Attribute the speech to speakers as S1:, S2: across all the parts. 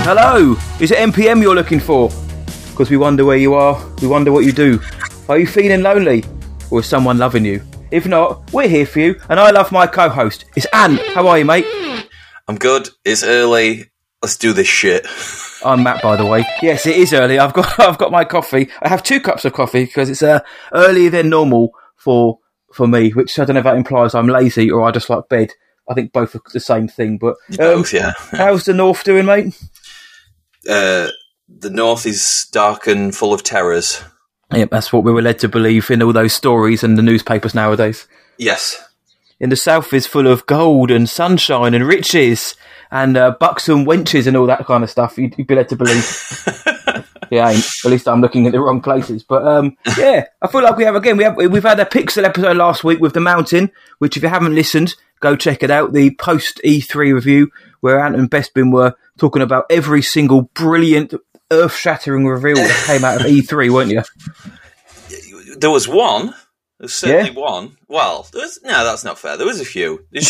S1: Hello! Is it MPM you're looking for? Because we wonder where you are, we wonder what you do. Are you feeling lonely? Or is someone loving you? If not, we're here for you, and I love my co-host. It's Ant. How are you, mate?
S2: I'm good. It's early. Let's do this shit.
S1: I'm Matt, by the way. Yes, it is early. I've got my coffee. I have 2 cups of coffee because it's earlier than normal for me, which I don't know if that implies I'm lazy or I just like bed. I think both are the same thing. But
S2: both, yeah.
S1: How's the North doing, mate?
S2: The North is dark and full of terrors.
S1: Yep, that's what we were led to believe in all those stories and the newspapers nowadays.
S2: Yes.
S1: In the South is full of gold and sunshine and riches and buxom wenches and all that kind of stuff. You'd be led to believe. Yeah, ain't. At least I'm looking at the wrong places. But yeah, I feel like we've had a Pixel episode last week with The Mountain, which if you haven't listened, go check it out. The post E3 review where Ant and Bespin were talking about every single brilliant, earth-shattering reveal that came out of E3, weren't you?
S2: There was one. There's certainly one. Well, that's not fair. There was a few. It's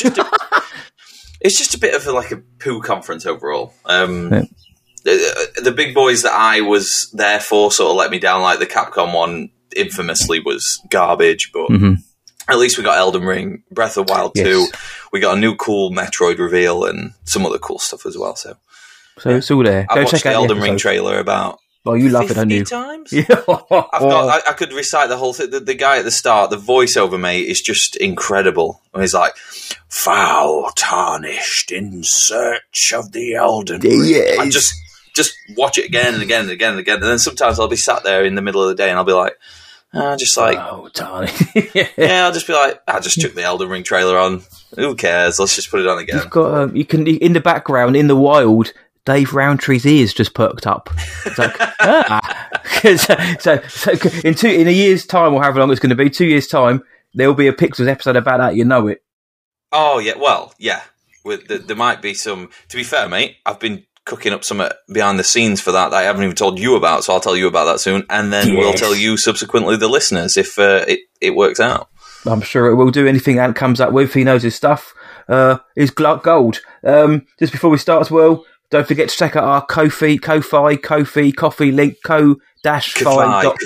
S2: just a bit of a poo conference overall. The big boys that I was there for sort of let me down. Like the Capcom one, infamously, was garbage. But at least we got Elden Ring, Breath of the Wild 2. We got a new cool Metroid reveal and some other cool stuff as well. So
S1: it's all there.
S2: I watched the Elden Ring trailer about.
S1: Well, you love it, don't you?
S2: Times?
S1: Yeah.
S2: I could recite the whole thing. The guy at the start, the voiceover, mate, is just incredible. And he's like, foul tarnished in search of the Elden Ring.
S1: Yeah.
S2: I just watch it again and again and again and again. And then sometimes I'll be sat there in the middle of the day and I'll be like,
S1: oh, tarnished.
S2: Yeah, I'll just be like, I just chuck the Elden Ring trailer on. Who cares? Let's just put it on again.
S1: You've got, you can, in the background, in the wild, Dave Roundtree's ears just perked up. It's like, So in a year's time, or however long it's going to be, 2 years' time, there will be a Pixels episode about that. You know it.
S2: Oh yeah, well yeah. There might be some. To be fair, mate, I've been cooking up some behind the scenes for that I haven't even told you about, so I'll tell you about that soon, and then we'll tell you subsequently, the listeners, if it works out. I'm
S1: sure it will do. Anything Ant comes up with, he knows his stuff. Is gold. Just before we start as well. Don't forget to check out our Ko-fi coffee link, ko-fi.com,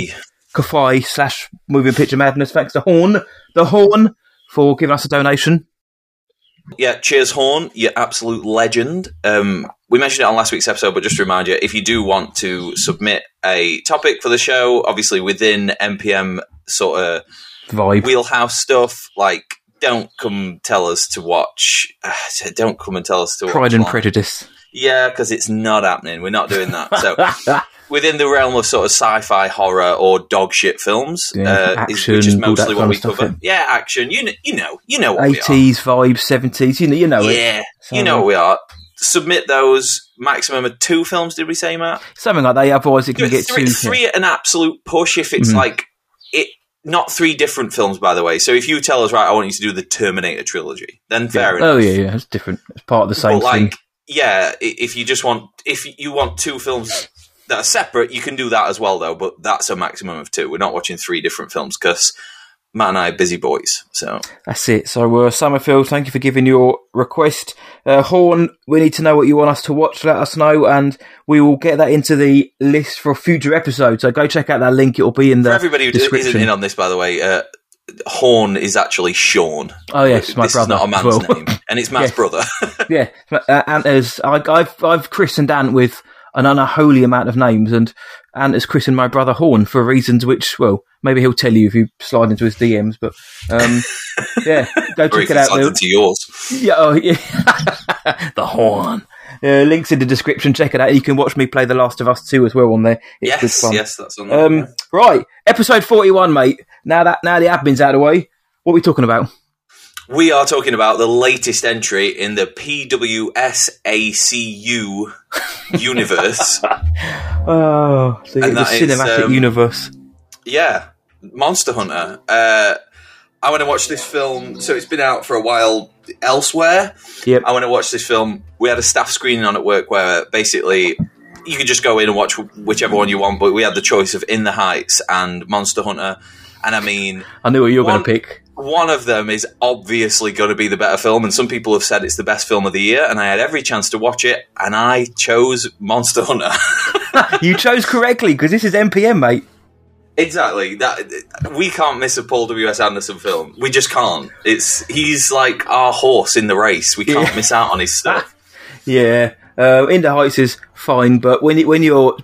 S1: Ko-fi/Moving Picture Madness. Thanks to the Horn, for giving us a donation.
S2: Yeah, cheers, Horn. You're absolute legend. We mentioned it on last week's episode, but just to remind you, if you do want to submit a topic for the show, obviously within NPM sort of
S1: vibe,
S2: wheelhouse stuff, don't come tell us to watch. Don't come and tell us to watch
S1: Pride and Prejudice.
S2: Yeah, because it's not happening. We're not doing that. So within the realm of sort of sci-fi, horror, or dog shit films,
S1: action,
S2: which is mostly what we cover.
S1: Stuff,
S2: yeah, action. You know what
S1: 80s vibes, 70s. You know it.
S2: Yeah, you know what we are. Submit those. Maximum of 2 films. Did we say, Matt?
S1: Something like that. Otherwise, it can get
S2: three at an absolute push. If it's not 3 different films, by the way. So if you tell us, right, I want you to do the Terminator trilogy, then fair enough.
S1: Oh yeah, it's different. It's part of the same thing.
S2: Yeah, if you want 2 films that are separate, you can do that as well, though. But that's a maximum of 2. We're not watching 3 different films because Matt and I are busy boys. So
S1: that's it. So Summerfield, thank you for giving your request. Horn, we need to know what you want us to watch. Let us know, and we will get that into the list for a future episode. So go check out that link. It will be in the description.
S2: For everybody who isn't in on this, by the way, Horn is actually Sean.
S1: Oh yes, my brother.
S2: This is not a man's name, and it's Matt's brother.
S1: Yeah, Ant is. I've christened Ant with an unholy amount of names, and Ant has christened my brother Horn for reasons which, well, maybe he'll tell you if you slide into his DMs. But yeah, go check it out.
S2: Slide into yours.
S1: Yeah, the Horn. Links in the description. Check it out. You can watch me play The Last of Us 2 as well on there. It's good fun.
S2: Yes, that's on there.
S1: Right, episode 41, mate. Now the admin's out of the way, what are we talking about?
S2: We are talking about the latest entry in the PWSACU universe.
S1: Oh, the cinematic universe.
S2: Yeah, Monster Hunter. I want to watch this film. So it's been out for a while elsewhere.
S1: Yep.
S2: I want to watch this film. We had a staff screening on at work where basically you could just go in and watch whichever one you want, but we had the choice of In the Heights and Monster Hunter. And I mean,
S1: I knew what you were going to pick.
S2: one of them is obviously going to be the better film, and some people have said it's the best film of the year, and I had every chance to watch it, and I chose Monster Hunter.
S1: You chose correctly, because this is MPM, mate.
S2: Exactly. We can't miss a Paul W.S. Anderson film. We just can't. He's like our horse in the race. We can't miss out on his stuff.
S1: Yeah. In the Heights is fine, but when you're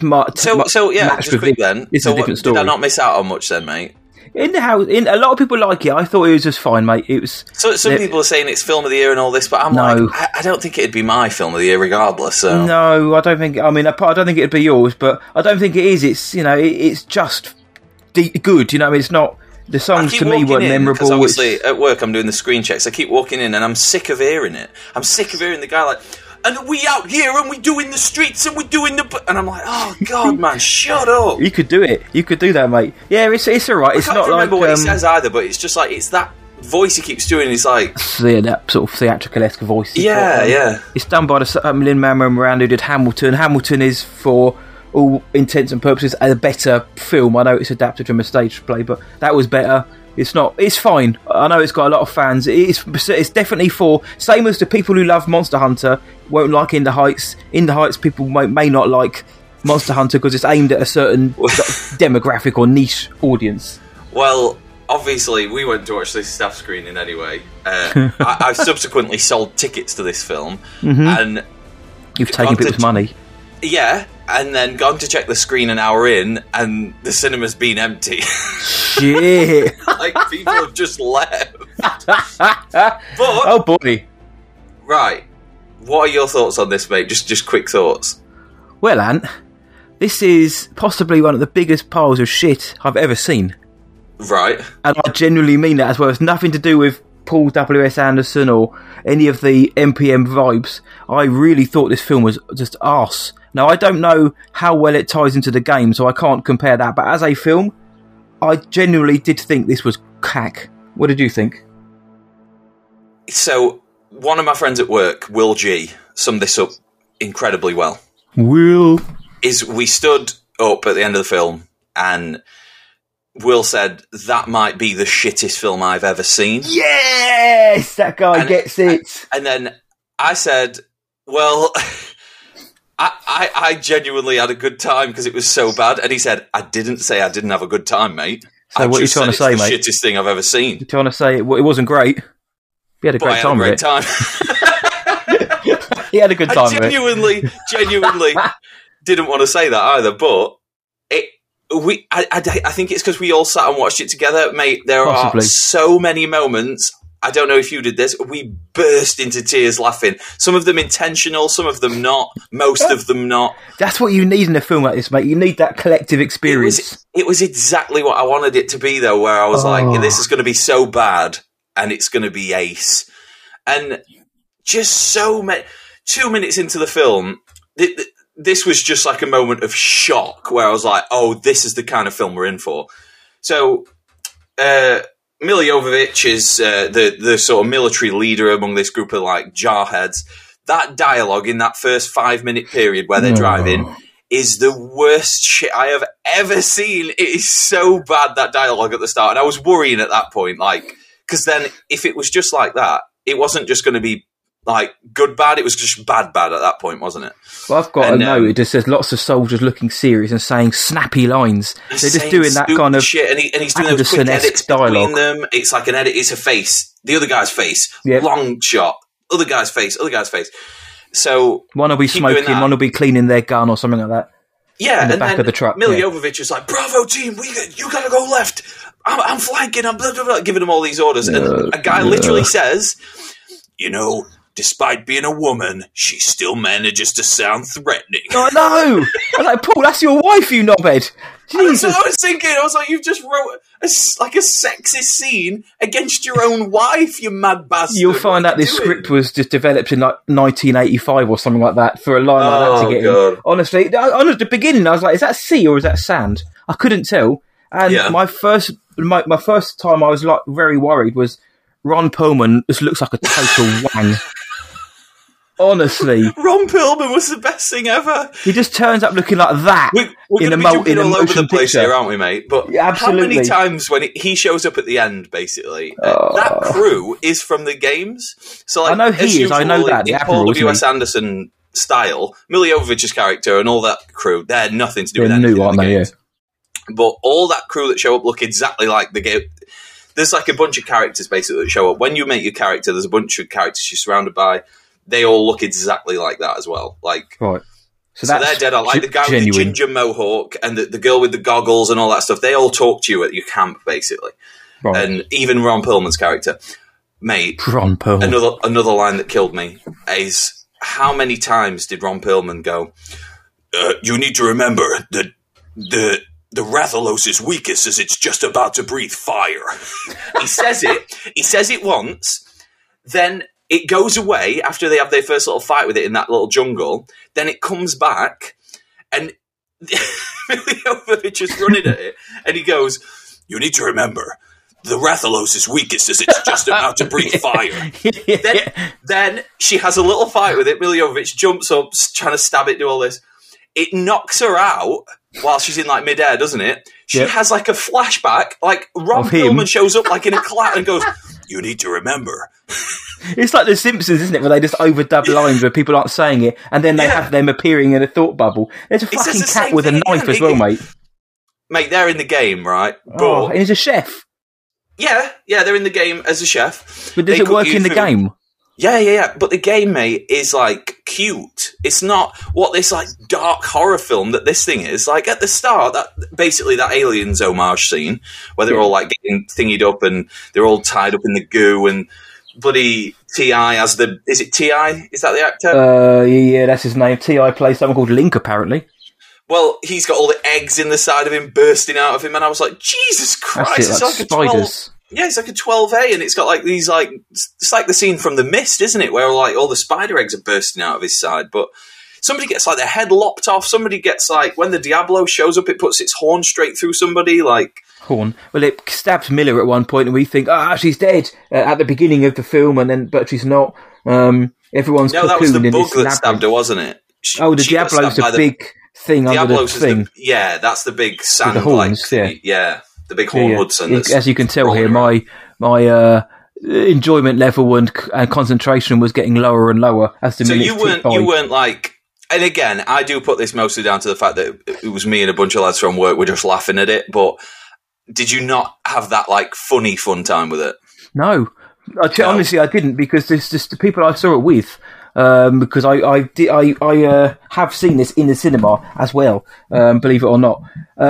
S2: just quick then.
S1: It's a different story.
S2: Did I not miss out on much then, mate?
S1: A lot of people like it. I thought it was just fine, mate. It was.
S2: So some people are saying it's film of the year and all this, but I'm I don't think it'd be my film of the year regardless. So.
S1: No, I don't think. I mean, I don't think it'd be yours, but I don't think it is. It's it's just good. It's not. The songs to me weren't memorable. Because
S2: obviously at work I'm doing the screen checks. I keep walking in and I'm sick of hearing it. I'm sick of hearing the guy like. And we out here and we doing the streets and we doing the... And I'm like, oh, God, man, shut up.
S1: You could do it. You could do that, mate. Yeah, it's all right. It's not like... I
S2: can't remember what he says either, but it's just like, it's that voice he keeps doing. He's like...
S1: Yeah, that sort of theatrical-esque voice.
S2: Yeah.
S1: It's done by the Lin-Manuel Miranda who did Hamilton. Hamilton is, for all intents and purposes, a better film. I know it's adapted from a stage play, but that was better. It's not. It's fine. I know it's got a lot of fans. It's definitely for... Same as the people who love Monster Hunter won't like In the Heights. In the Heights, people may not like Monster Hunter because it's aimed at a certain demographic or niche audience.
S2: Well, obviously, we went to watch this staff screening anyway. I've subsequently sold tickets to this film.
S1: Mm-hmm.
S2: And
S1: you've taken people's money.
S2: Yeah, and then gone to check the screen an hour in, and the cinema's been empty.
S1: Shit.
S2: Like, people have just left. But,
S1: oh, boy.
S2: Right. What are your thoughts on this, mate? Just quick thoughts.
S1: Well, Ant, this is possibly one of the biggest piles of shit I've ever seen.
S2: Right.
S1: And I genuinely mean that as well. It's nothing to do with Paul W.S. Anderson or any of the MPM vibes. I really thought this film was just arse. Now, I don't know how well it ties into the game, so I can't compare that. But as a film, I genuinely did think this was cack. What did you think?
S2: So, one of my friends at work, Will G, summed this up incredibly well.
S1: Will?
S2: We stood up at the end of the film, and Will said, that might be the shittest film I've ever seen.
S1: Yes! That guy gets it.
S2: And then I said, well... I genuinely had a good time because it was so bad. And he said, I didn't say I didn't have a good time, mate.
S1: So what are you trying to say, mate?
S2: It's the shittest thing I've ever seen.
S1: You're trying to say it wasn't great? He had a great time with it. He had a good time with it. Genuinely
S2: didn't want to say that either, but I think it's because we all sat and watched it together, mate. There are so many moments... I don't know if you did this. We burst into tears laughing. Some of them intentional, some of them not, most of them not.
S1: That's what you need in a film like this, mate. You need that collective experience.
S2: It was exactly what I wanted it to be, though, where I was like, this is going to be so bad, and it's going to be ace. And just so many... 2 minutes into the film, this was just like a moment of shock, where I was like, oh, this is the kind of film we're in for. So... Milla Jovovich is the sort of military leader among this group of like jarheads. That dialogue in that first 5-minute period where they're driving is the worst shit I have ever seen. It is so bad, that dialogue at the start. And I was worrying at that point, like, because then if it was just like that, it wasn't just going to be like good bad, it was just bad at that point, wasn't it?
S1: Well, I've got a note. It just says lots of soldiers looking serious and saying snappy lines. They're just doing that kind of
S2: shit, and he's doing those quick edits dialogue between them. It's like an edit. It's a face, the other guy's face, long shot, other guy's face. So
S1: one will be smoking, one will be cleaning their gun or something like that.
S2: Yeah,
S1: in the back of the truck.
S2: Milla Jovovich is like, "Bravo team, you gotta go left. I'm flanking. I'm blah, blah, blah," giving them all these orders, and a guy literally says, "You know, despite being a woman, she still manages to sound threatening."
S1: I know. I was like, Paul, that's your wife, you knobhead. Jesus.
S2: That's what I was thinking. I was like, you've just wrote a sexist scene against your own wife, you mad bastard.
S1: You'll find out this script was just developed in like 1985 or something like that for a line like that to get in. Honestly, at the beginning, I was like, is that sea or is that sand? I couldn't tell. And my first time I was like very worried was Ron Perlman just looks like a total wang. Honestly,
S2: Ron Perlman was the best thing ever.
S1: He just turns up looking like that.
S2: We're going to be jumping all over the place here, aren't we, mate? But how many times when he shows up at the end, basically, that crew is from the games. So, like,
S1: I know he is. I know that.
S2: In Paul W.S. Anderson style, Milla Jovovich's character and all that crew, they're nothing to do with anything. New, aren't they? Yeah. But all that crew that show up look exactly like the game. There's like a bunch of characters basically that show up. When you make your character, there's a bunch of characters you're surrounded by. They all look exactly like that as well. Like,
S1: right.
S2: So they're dead on. Like the guy with the ginger mohawk and the girl with the goggles and all that stuff. They all talk to you at your camp basically. Right. And even Ron Perlman's character, mate.
S1: Ron Perlman.
S2: Another line that killed me is how many times did Ron Perlman go? You need to remember that the Rathalos is weakest as it's just about to breathe fire. He says it once, then it goes away after they have their first little fight with it in that little jungle, then it comes back, and Milla Jovovich is running at it, and he goes, you need to remember, the Rathalos is weakest as it's just about to breathe fire. Then she has a little fight with it, Milla Jovovich jumps up, trying to stab it, do all this. It knocks her out while she's in like midair, doesn't it? She has like a flashback, like Ron Perlman shows up like in a cloud and goes, you need to remember.
S1: It's like The Simpsons, isn't it? Where they just overdub lines where people aren't saying it, and then they have them appearing in a thought bubble. There's a fucking cat with a knife as well, mate.
S2: Mate, they're in the game, right?
S1: But, and he's a chef.
S2: Yeah, they're in the game as a chef.
S1: But does it work in the game?
S2: Yeah. But the game, mate, is like cute. It's not what this like dark horror film that this thing is. Like at the start, that Aliens homage scene where they're all like getting thingied up and they're all tied up in the goo and bloody T.I. as the... Is it T.I.? Is that the actor?
S1: Yeah, that's his name. T.I. plays someone called Link, apparently.
S2: Well, he's got all the eggs in the side of him bursting out of him, and I was like, Jesus Christ,
S1: it's like spiders.
S2: It's like a 12A, and it's got like these like... It's like the scene from The Mist, isn't it? Where like all the spider eggs are bursting out of his side, but... Somebody gets like their head lopped off. Somebody gets like... When the Diablo shows up, it puts its horn straight through somebody, like...
S1: Horn. Well, it stabs Miller at one point, and we think, she's dead at the beginning of the film, but she's not. Everyone's
S2: that was the bug that stabbed her, wasn't it?
S1: The Diablo's a big thing under the thing.
S2: That's the big sand.
S1: The horns,
S2: the big horn Hudson.
S1: As you can tell here, my enjoyment level and concentration was getting lower and lower as the minutes ticked by.
S2: You weren't like. And again, I do put this mostly down to the fact that it was me and a bunch of lads from work were just laughing at it, but. Did you not have that like funny fun time with it?
S1: No, honestly, I didn't because there's just the people I saw it with. Because I have seen this in the cinema as well, believe it or not,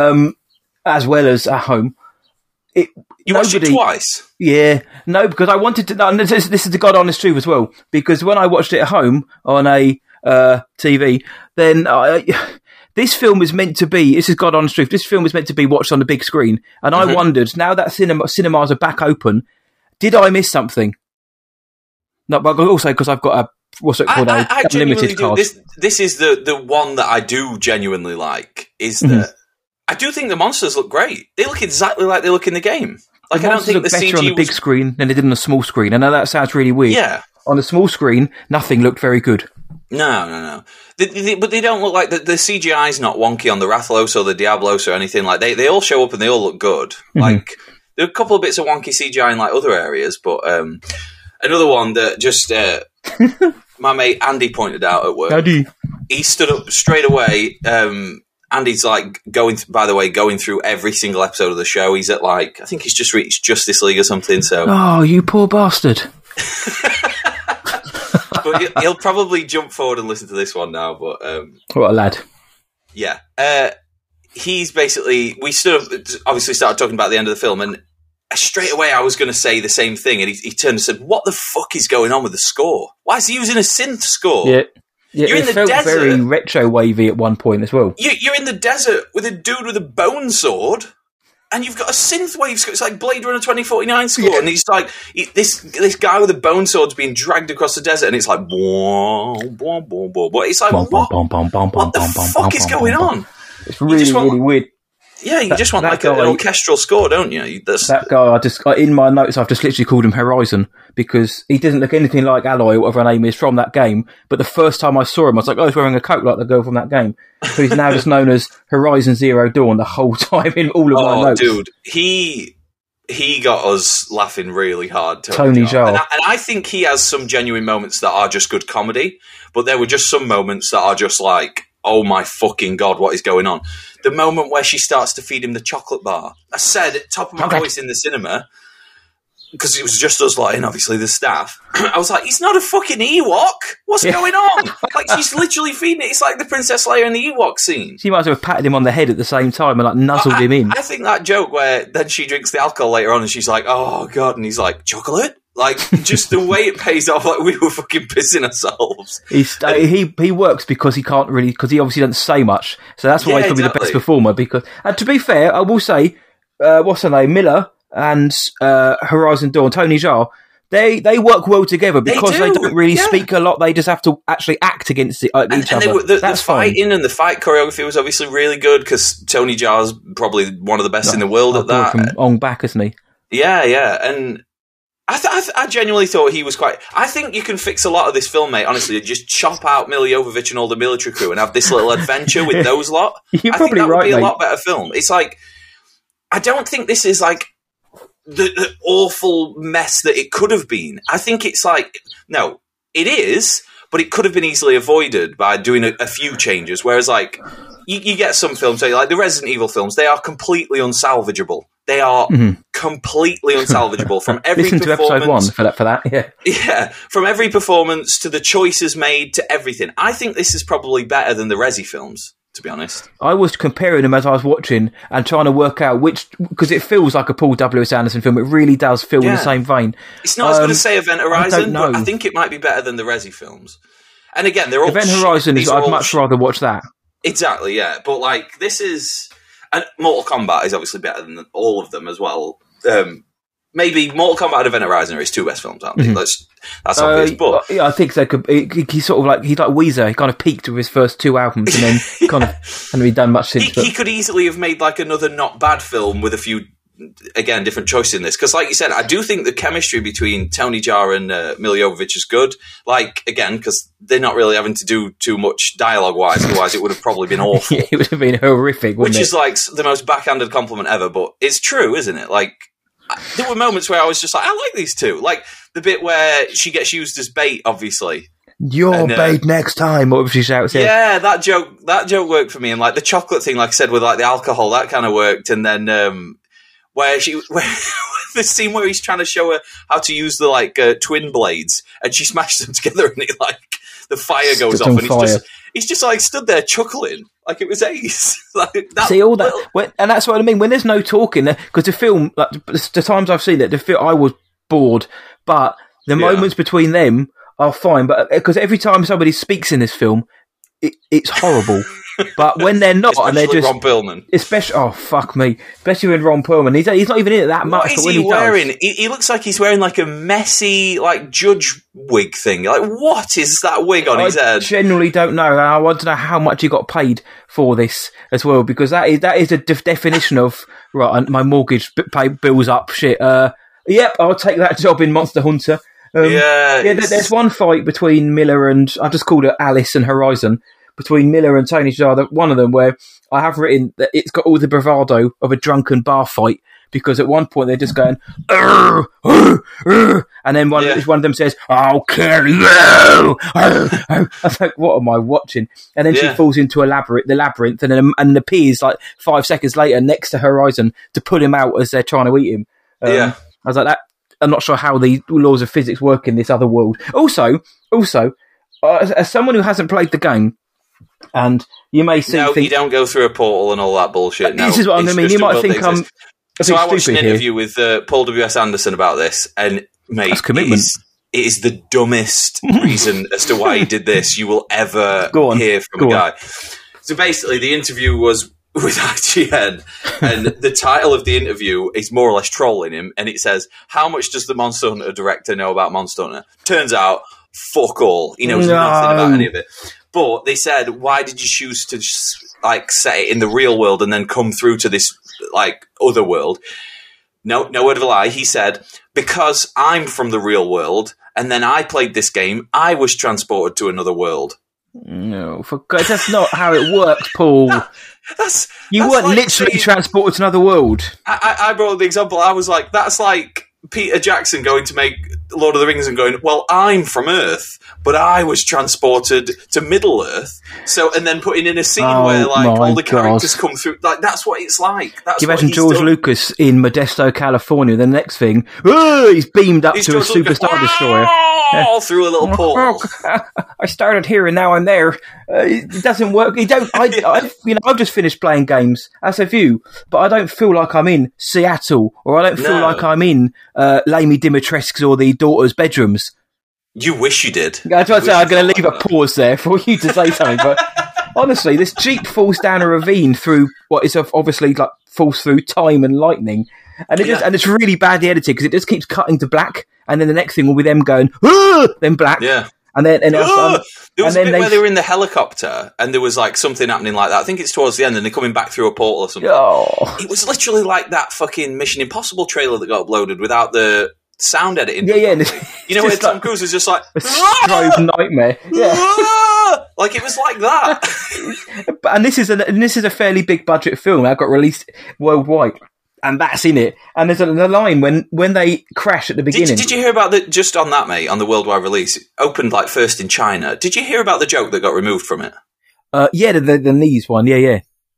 S1: as well as at home.
S2: You watched it twice?
S1: Yeah, no, because I wanted to. No, this is the God honest truth as well. Because when I watched it at home on a TV, then this film is meant to be, this is God honest truth, this film is meant to be watched on the big screen. And I wondered, now that cinemas are back open, did I miss something? No, but also because I've got a unlimited card.
S2: This is the one that I do genuinely like, is that I do think the monsters look great. They look exactly like they look in the game. Like, I don't think the CG
S1: better on the big screen than they did on the small screen. I know that sounds really weird.
S2: Yeah.
S1: On the small screen, nothing looked very good.
S2: No. But they don't look like... The CGI's not wonky on the Rathalos or the Diablos or anything. Like, they all show up and they all look good. Mm-hmm. Like, there are a couple of bits of wonky CGI in, like, other areas, but another one that just... my mate Andy pointed out at work.
S1: Andy.
S2: He stood up straight away. Andy's, like, going through every single episode of the show. He's at, like... I think he's just reached Justice League or something, so...
S1: Oh, you poor bastard.
S2: But he'll probably jump forward and listen to this one now. But
S1: what a lad!
S2: Yeah, he's basically. We obviously started talking about the end of the film, and straight away I was going to say the same thing, and he turned and said, "What the fuck is going on with the score? Why is he using a synth score?"
S1: Yeah, you're in the desert. It felt very retro wavy at one point as well.
S2: You're in the desert with a dude with a bone sword. And you've got a synthwave score. It's like Blade Runner 2049 score. And he's like, this guy with a bone sword's being dragged across the desert. And it's like, it's like, what the fuck is going on?
S1: It's really weird.
S2: Yeah, you just want like an orchestral score, don't you?
S1: That guy, in my notes, I've just literally called him Horizon because he doesn't look anything like Aloy, whatever her name is, from that game. But the first time I saw him, I was like, oh, he's wearing a coat like the girl from that game. So he's now just known as Horizon Zero Dawn the whole time in all of my notes.
S2: Oh, dude, he got us laughing really hard.
S1: Tony Jaa.
S2: And I think he has some genuine moments that are just good comedy, but there were just some moments that are just like, oh my fucking God, what is going on? The moment where she starts to feed him the chocolate bar. I said at top of my voice in the cinema, because it was just us lot and obviously the staff. I was like, he's not a fucking Ewok. What's going on? Like, she's literally feeding it. It's like the Princess Leia in the Ewok scene.
S1: She might as well have patted him on the head at the same time and like nuzzled him in.
S2: I think that joke where then she drinks the alcohol later on and she's like, oh God, and he's like, chocolate? Like, just the way it pays off, like we were fucking pissing ourselves.
S1: He works because he can't really, because he obviously doesn't say much. So that's why he's probably the best performer. Because, and to be fair, I will say, what's her name, Miller and Horizon Dawn, Tony Jaa, they work well together because they don't really speak a lot. They just have to actually act against each other.
S2: The fighting and the fight choreography was obviously really good because Tony Jaa's probably one of the best in the world at that.
S1: From Ong Bak, isn't he?
S2: Yeah, and I genuinely thought he was quite... I think you can fix a lot of this film, mate, honestly. Just chop out Milla Jovovich and all the military crew and have this little adventure with those lot.
S1: You're probably right,
S2: would be
S1: mate.
S2: A lot better film. It's like... I don't think this is like the awful mess that it could have been. I think it's like... No, it is, but it could have been easily avoided by doing a few changes. Whereas, like, you get some films, like the Resident Evil films, they are completely unsalvageable. They are completely unsalvageable from every
S1: Listen
S2: performance.
S1: to episode 1 for that, yeah.
S2: Yeah, from every performance to the choices made to everything. I think this is probably better than the Resi films, to be honest.
S1: I was comparing them as I was watching and trying to work out which, because it feels like a Paul W.S. Anderson film. It really does feel in the same vein.
S2: It's not as good as, say, Event Horizon, but I think it might be better than the Resi films. And again, they're all...
S1: Event Horizon I'd much rather watch that.
S2: Exactly, yeah. But, like, this is... And Mortal Kombat is obviously better than all of them as well. Maybe Mortal Kombat and Event Horizon are his two best films, aren't they? That's obvious. But
S1: I think they could. He's sort of like Weezer. He kind of peaked with his first two albums, and then kind of hasn't really done much since.
S2: He could easily have made like another not bad film with a few, again, different choices in this. Because, like you said, I do think the chemistry between Tony Jaa and Milla Jovovich is good. Like, again, because they're not really having to do too much dialogue-wise, otherwise it would have probably been awful.
S1: It would have been horrific, wouldn't it?
S2: Which is like the most backhanded compliment ever, but it's true, isn't it? Like, there were moments where I was just like, I like these two. Like, the bit where she gets used as bait, obviously.
S1: Your bait next time, what if she shouts?
S2: Yeah, that joke worked for me. And, like, the chocolate thing, like I said, with, like, the alcohol, that kind of worked. And then... where the scene where he's trying to show her how to use the like twin blades, and she smashes them together, and it like the fire goes off, and he's just like stood there chuckling like it was ace. Like,
S1: see all that, and that's what I mean. When there's no talking, because the film, like, the times I've seen it, I was bored, but the moments between them are fine. But because every time somebody speaks in this film, it's horrible. But when they're not,
S2: especially
S1: and they're just
S2: Ron Perlman,
S1: especially when Ron Perlman, he's not even in it that much.
S2: What is he wearing? He looks like he's wearing like a messy like judge wig thing. Like, what is that wig on his head?
S1: I genuinely don't know. I want to know how much he got paid for this as well, because that is a definition of right. My mortgage bills up. Shit. Yep, I'll take that job in Monster Hunter. There's one fight between Miller and I just called it Alice and Horizon. Between Miller and Tony Jaa, one of them where I have written that it's got all the bravado of a drunken bar fight, because at one point they're just going, "Arr, arr, arr," and then one of them says, "I'll kill you." I was like, what am I watching? And then she falls into the labyrinth, and appears like 5 seconds later next to Horizon to pull him out as they're trying to eat him. I was like, that. I'm not sure how the laws of physics work in this other world. Also, as someone who hasn't played the game, and you may see...
S2: No, you don't go through a portal and all that bullshit. No,
S1: this is what I mean. You might think I'm...
S2: So I watched an interview with Paul W.S. Anderson about this, and, mate,
S1: that's commitment.
S2: It is the dumbest reason as to why he did this you will ever hear from a guy. So basically, the interview was with IGN, and the title of the interview is more or less trolling him, and it says, how much does the Monster Hunter director know about Monster Hunter? Turns out, fuck all. He knows nothing about any of it. But they said, why did you choose to set it in the real world and then come through to this other world? No word of a lie. He said, because I'm from the real world, and then I played this game, I was transported to another world.
S1: No, for God, that's not how it works, Paul. You weren't like literally transported to another world.
S2: I brought the example. I was like, that's like Peter Jackson going to make Lord of the Rings and going, well, I'm from Earth, but I was transported to Middle Earth. And then putting in a scene where all the characters come through. That's what it's like. That's
S1: Can you imagine George Lucas in Modesto, California? The next thing, he's beamed up to a Superstar Destroyer.
S2: Through a little portal.
S1: I started here and now I'm there. It doesn't work. I've just finished playing games, as have you, but I don't feel like I'm in Seattle, or I don't feel like I'm in Lamy Dimitrescu's or the daughter's bedrooms.
S2: You wish you did.
S1: That's what I'm going to leave a pause there for you to say something, but honestly, this Jeep falls down a ravine through what is obviously falls through time and lightning. And it's really badly edited because it just keeps cutting to black, and then the next thing will be them going, then black.
S2: Yeah.
S1: And then
S2: there was a bit where they were in the helicopter and there was something happening like that. I think it's towards the end and they're coming back through a portal or something.
S1: Oh.
S2: It was literally like that fucking Mission Impossible trailer that got uploaded without the sound editing.
S1: Yeah.
S2: You know where Tom Cruise is just like...
S1: A strobe nightmare. Yeah.
S2: It was like that.
S1: And this is a fairly big budget film that got released worldwide. And that's in it. And there's a line when they crash at the beginning.
S2: Did you hear about just on that, mate, on the worldwide release, it opened first in China. Did you hear about the joke that got removed from it?
S1: Yeah, the knees one, yeah.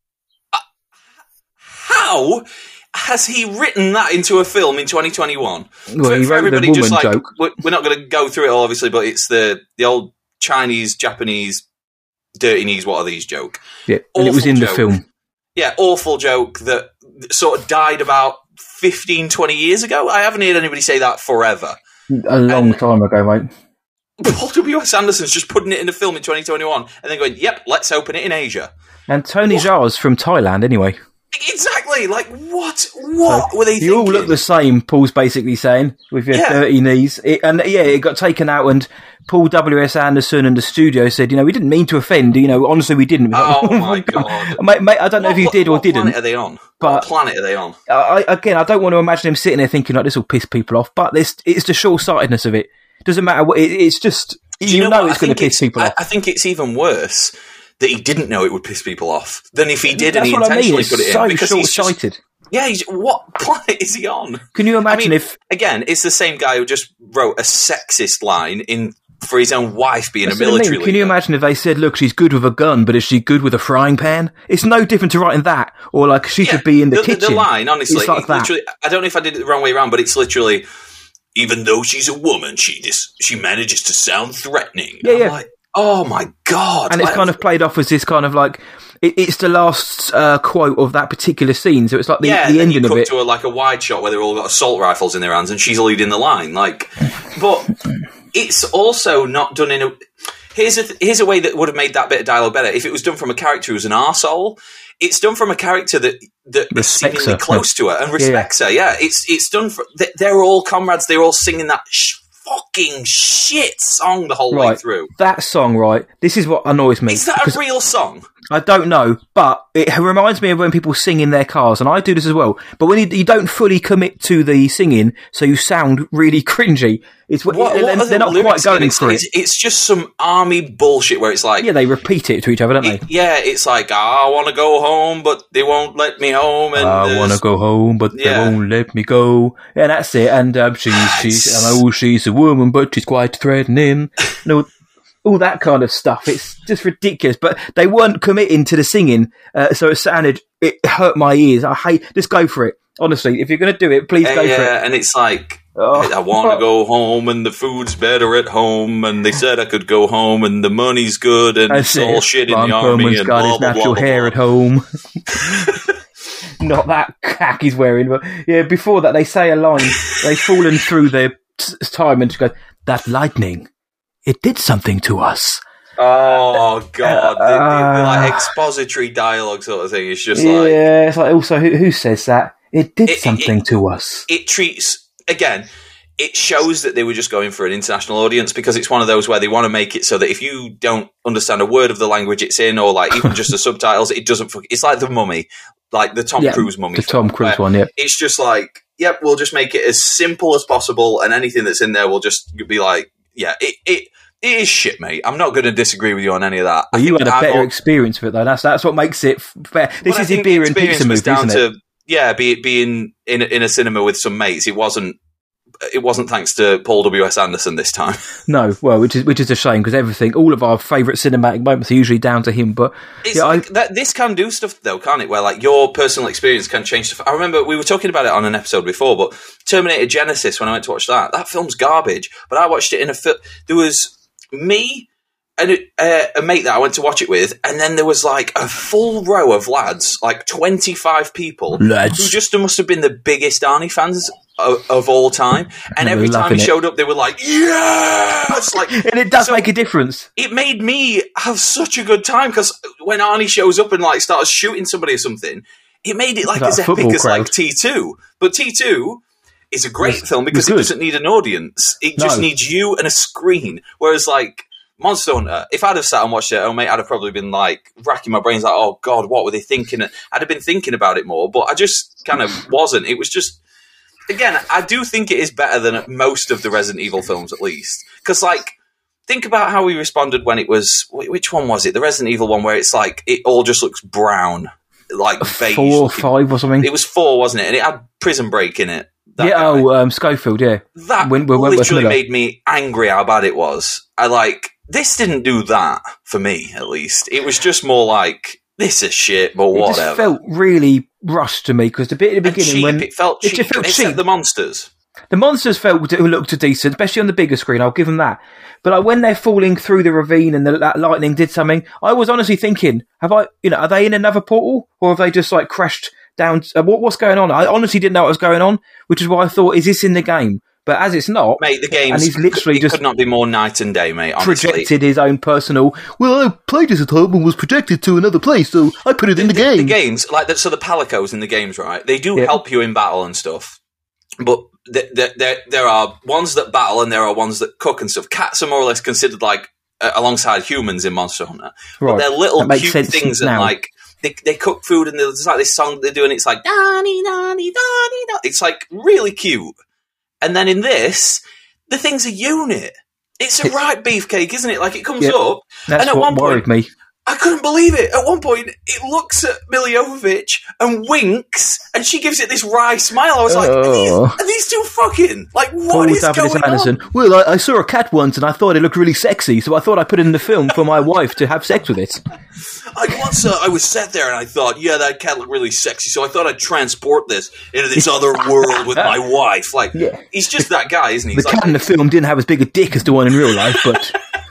S2: How has he written that into a film in 2021?
S1: Well, he wrote the woman joke.
S2: We're not going to go through it all, obviously, but it's the old Chinese, Japanese, dirty knees, what are these joke.
S1: Yeah, and it was in the film.
S2: Yeah, awful joke that sort of died about 15, 20 years ago. I haven't heard anybody say that forever.
S1: A long time ago, mate.
S2: Paul W.S. Anderson's just putting it in a film in 2021 and then going, yep, let's open it in Asia.
S1: And Tony Jaa's from Thailand, anyway.
S2: Exactly. What so were they thinking?
S1: You all look the same, Paul's basically saying, with your dirty knees. It got taken out and Paul W.S. Anderson and the studio said, we didn't mean to offend, honestly we didn't.
S2: Oh my God.
S1: Mate, I don't know if you did or didn't.
S2: What planet are they on? What planet are they on?
S1: I don't want to imagine him sitting there thinking, this will piss people off, but it's the short-sightedness of it. Doesn't matter what, it's just, it's going to piss people off.
S2: I think it's even worse that he didn't know it would piss people off than if he did and he intentionally put it in.
S1: Because short-sighted.
S2: What planet is he on?
S1: Can you imagine if...
S2: Again, it's the same guy who just wrote a sexist line for his own wife being a military leader.
S1: Can you imagine if they said, look, she's good with a gun, but is she good with a frying pan? It's no different to writing that. Or she should be in the kitchen.
S2: The line, honestly,
S1: it's like that.
S2: I don't know if I did it the wrong way around, but it's literally, even though she's a woman, she manages to sound threatening.
S1: Yeah, yeah.
S2: Oh my God.
S1: And it's kind of played off as this kind of it's the last quote of that particular scene, so it's like the ending of it.
S2: To a wide shot where they've all got assault rifles in their hands and she's leading the line. But it's also not done in a... Here's a way that would have made that bit of dialogue better. If it was done from a character who's an arsehole, it's done from a character that is seemingly close to her and respects her. Yeah, it's done for... They're all comrades. They're all singing that fucking shit song the whole way through.
S1: That song, right? This is what annoys me.
S2: Is that a real song?
S1: I don't know, but it reminds me of when people sing in their cars, and I do this as well. But when you don't fully commit to the singing, so you sound really cringy. They're not quite going for it.
S2: It's just some army bullshit where it's like...
S1: Yeah, they repeat it to each other, don't they?
S2: It's like, I want to go home, but they won't let me home. And
S1: I want to go home, but they won't let me go. Yeah, that's it. And she's a woman, but she's quite threatening. All that kind of stuff. It's just ridiculous. But they weren't committing to the singing, so it hurt my ears. Just go for it. Honestly, if you're going to do it, please go for it.
S2: And it's like, I want to go home, and the food's better at home, and they said I could go home, and the money's good, and it's all shit in the army, and
S1: got his natural hair at home. Not that cack he's wearing, but before that, they say a line. They've fallen through their time, and she goes, that lightning, it did something to us.
S2: Oh God! The expository dialogue sort of thing. It's just
S1: it's like also who says that? It did something to us.
S2: It treats again. it shows that they were just going for an international audience, because it's one of those where they want to make it so that if you don't understand a word of the language it's in, or like even just the subtitles, it doesn't. It's like The Mummy, like the Tom Cruise Mummy.
S1: The Tom Cruise one, yeah.
S2: It's just like, yep, we'll just make it as simple as possible, and anything that's in there will just be like, yeah, it is shit, mate. I'm not going to disagree with you on any of that.
S1: Well, you had a better experience with it, though. That's what makes it fair. This is a beer and pizza movie, isn't it?
S2: Yeah, being in a cinema with some mates. It wasn't thanks to Paul W.S. Anderson this time.
S1: No, well, which is a shame, because all of our favourite cinematic moments are usually down to him. But
S2: this can do stuff, though, can't it? Where like your personal experience can change stuff. I remember we were talking about it on an episode before, but Terminator Genisys, when I went to watch that film's garbage. But I watched it in a film. There was me and a mate that I went to watch it with, and then there was like a full row of lads, like 25 people, who just must have been the biggest Arnie fans of all time. And every time he showed up, they were like, yes! Like,
S1: and it does make a difference.
S2: It made me have such a good time, because when Arnie shows up and like starts shooting somebody or something, it made it like as epic as like T2. But T2 is a great film because it doesn't need an audience. It just needs you and a screen. Whereas like Monster Hunter, if I'd have sat and watched it, mate, I'd have probably been like racking my brains, like, oh God, what were they thinking? I'd have been thinking about it more, but I just kind of wasn't. It was just, again, I do think it is better than most of the Resident Evil films, at least. Because, like, think about how we responded when it was, which one was it? The Resident Evil one where it's like, it all just looks brown, like beige.
S1: 4 or 5 or something.
S2: It was 4, wasn't it? And it had Prison Break in it.
S1: Schofield, yeah.
S2: That literally made me angry how bad it was. This didn't do that, for me, at least. It was just more like, this is shit, but whatever. It just
S1: felt really rushed to me, because the bit at the beginning...
S2: It felt cheap, except the monsters.
S1: The monsters looked decent, especially on the bigger screen, I'll give them that. But when they're falling through the ravine and that lightning did something, I was honestly thinking, are they in another portal? Or have they just, like, crashed down... what's going on? I honestly didn't know what was going on, which is why I thought, is this in the game? But as it's not,
S2: mate, the game could not be more night and day, mate. Honestly.
S1: Projected his own personal. Well, I played this at home and was projected to another place, so I put it in the game.
S2: The games, so the palicos in the games, right? They do help you in battle and stuff, but there are ones that battle and there are ones that cook and stuff. Cats are more or less considered like alongside humans in Monster Hunter, but they're little cute things and like. They cook food and there's like this song they're doing. It's like Dani Dani Dani. It's like really cute. And then in this, the thing's a unit. It's a right beefcake, isn't it? Like, it comes up.
S1: That's
S2: and at
S1: what worried me.
S2: I couldn't believe it. At one point, it looks at Milla Jovovich and winks, and she gives it this wry smile. I was like, are these two fucking? Like, what is going on?
S1: Well, I saw a cat once, and I thought it looked really sexy, so I thought I'd put it in the film for my wife to have sex with it.
S2: I was sat there, and I thought, yeah, that cat looked really sexy, so I thought I'd transport this into this other world with my wife. Like, he's just that guy, isn't he?
S1: The cat in the film didn't have as big a dick as the one in real life, but...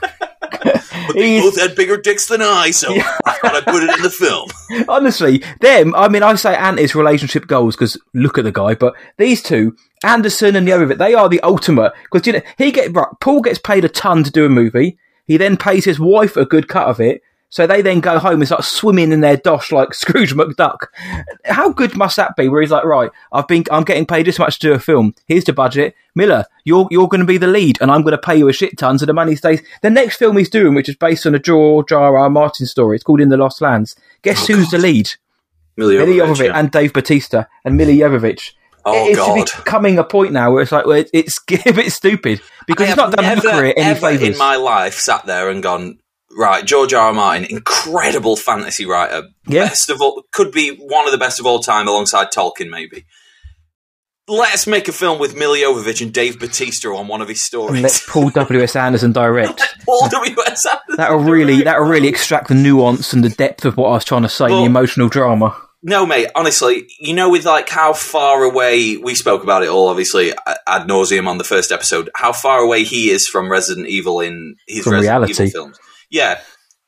S2: But they both had bigger dicks than I, so I thought I'd put it in the film.
S1: Honestly, I say Ant relationship goals because look at the guy, but these two, Anderson and Jovovich, they are the ultimate. Because Paul gets paid a ton to do a movie. He then pays his wife a good cut of it. So they then go home and start swimming in their dosh like Scrooge McDuck. How good must that be? Where he's like, right, I'm getting paid this much to do a film. Here's the budget. Miller, you're going to be the lead, and I'm going to pay you a shit ton, so the money stays. The next film he's doing, which is based on a George R.R. Martin story, it's called In the Lost Lands. Guess who's the lead?
S2: Milla Jovovich
S1: and Dave Bautista and Milla Jovovich. It's becoming a point now where it's like, it's a bit stupid because he's not done her career any favours.
S2: In my life, sat there and gone, right, George R.R. Martin, incredible fantasy writer.
S1: Yeah.
S2: Best of all, could be one of the best of all time alongside Tolkien, maybe. Let's make a film with Milla Jovovich and Dave Bautista on one of his stories.
S1: And let Paul W.S. Anderson direct.
S2: Paul W.S. Anderson.
S1: That'll really extract the nuance and the depth of what I was trying to say, the emotional drama.
S2: No, mate, honestly, with like how far away, we spoke about it all, obviously, ad nauseum on the first episode, how far away he is from Resident Evil in his Resident Evil films. Yeah,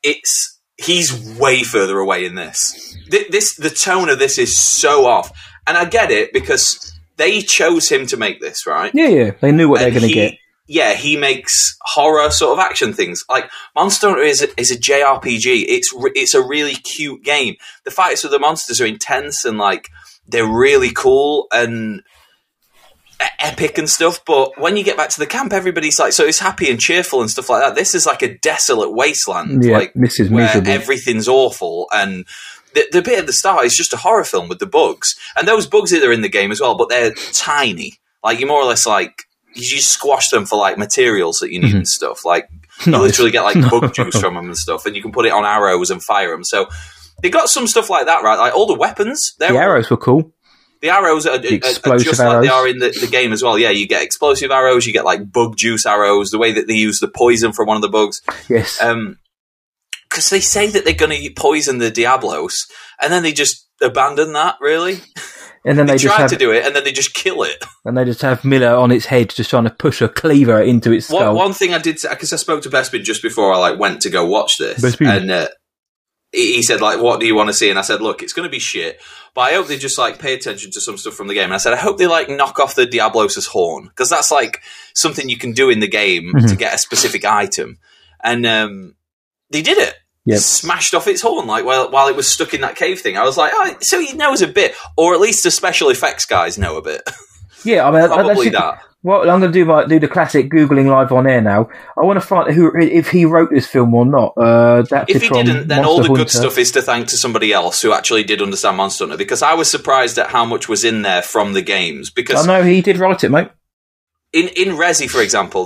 S2: he's way further away in this. The tone of this is so off. And I get it because they chose him to make this, right?
S1: Yeah. They knew what they're going to get.
S2: Yeah, he makes horror sort of action things. Like, Monster Hunter is a JRPG. It's a really cute game. The fights with the monsters are intense and, like, they're really cool. And epic and stuff, but when you get back to the camp, everybody's like, so it's happy and cheerful and stuff like that. This is like a desolate wasteland.
S1: Yeah,
S2: like,
S1: this is
S2: where
S1: miserable.
S2: everything's awful, and the bit at the start is just a horror film with the bugs, and those bugs are in the game as well, but they're tiny. Like, you more or less like, you just squash them for like materials that you need and stuff. Like, you literally get like bug juice from them and stuff, and you can put it on arrows and fire them. So they got some stuff like that, right? Like all the weapons,
S1: the arrows were cool.
S2: The arrows are just arrows. Like they are in the game as well. Yeah, you get explosive arrows, you get like bug juice arrows, the way that they use the poison from one of the bugs.
S1: Yes.
S2: Because they say that they're going to poison the Diablos, and then they just abandon that, really.
S1: And then they just
S2: try to do it, and then they just kill it.
S1: And they just have Miller on its head, just trying to push a cleaver into its skull.
S2: One thing I did, because I spoke to Bespin just before I went to go watch this,
S1: Bespin.
S2: And he said, like, what do you want to see? And I said, look, it's going to be shit, but I hope they just, like, pay attention to some stuff from the game. And I said, I hope they, like, knock off the Diablos' horn, because that's, like, something you can do in the game to get a specific item. And they did it. Yep. Smashed off its horn, like, while it was stuck in that cave thing. I was like, oh, so he knows a bit, or at least the special effects guys know a bit.
S1: Yeah, I mean,
S2: probably that.
S1: Well, I'm going to do the classic Googling live on air now. I want to find if he wrote this film or not.
S2: If he didn't, then all the good stuff is to thank to somebody else who actually did understand Monster Hunter, because I was surprised at how much was in there from the games. Because
S1: I know he did write it, mate.
S2: In Resi, for example,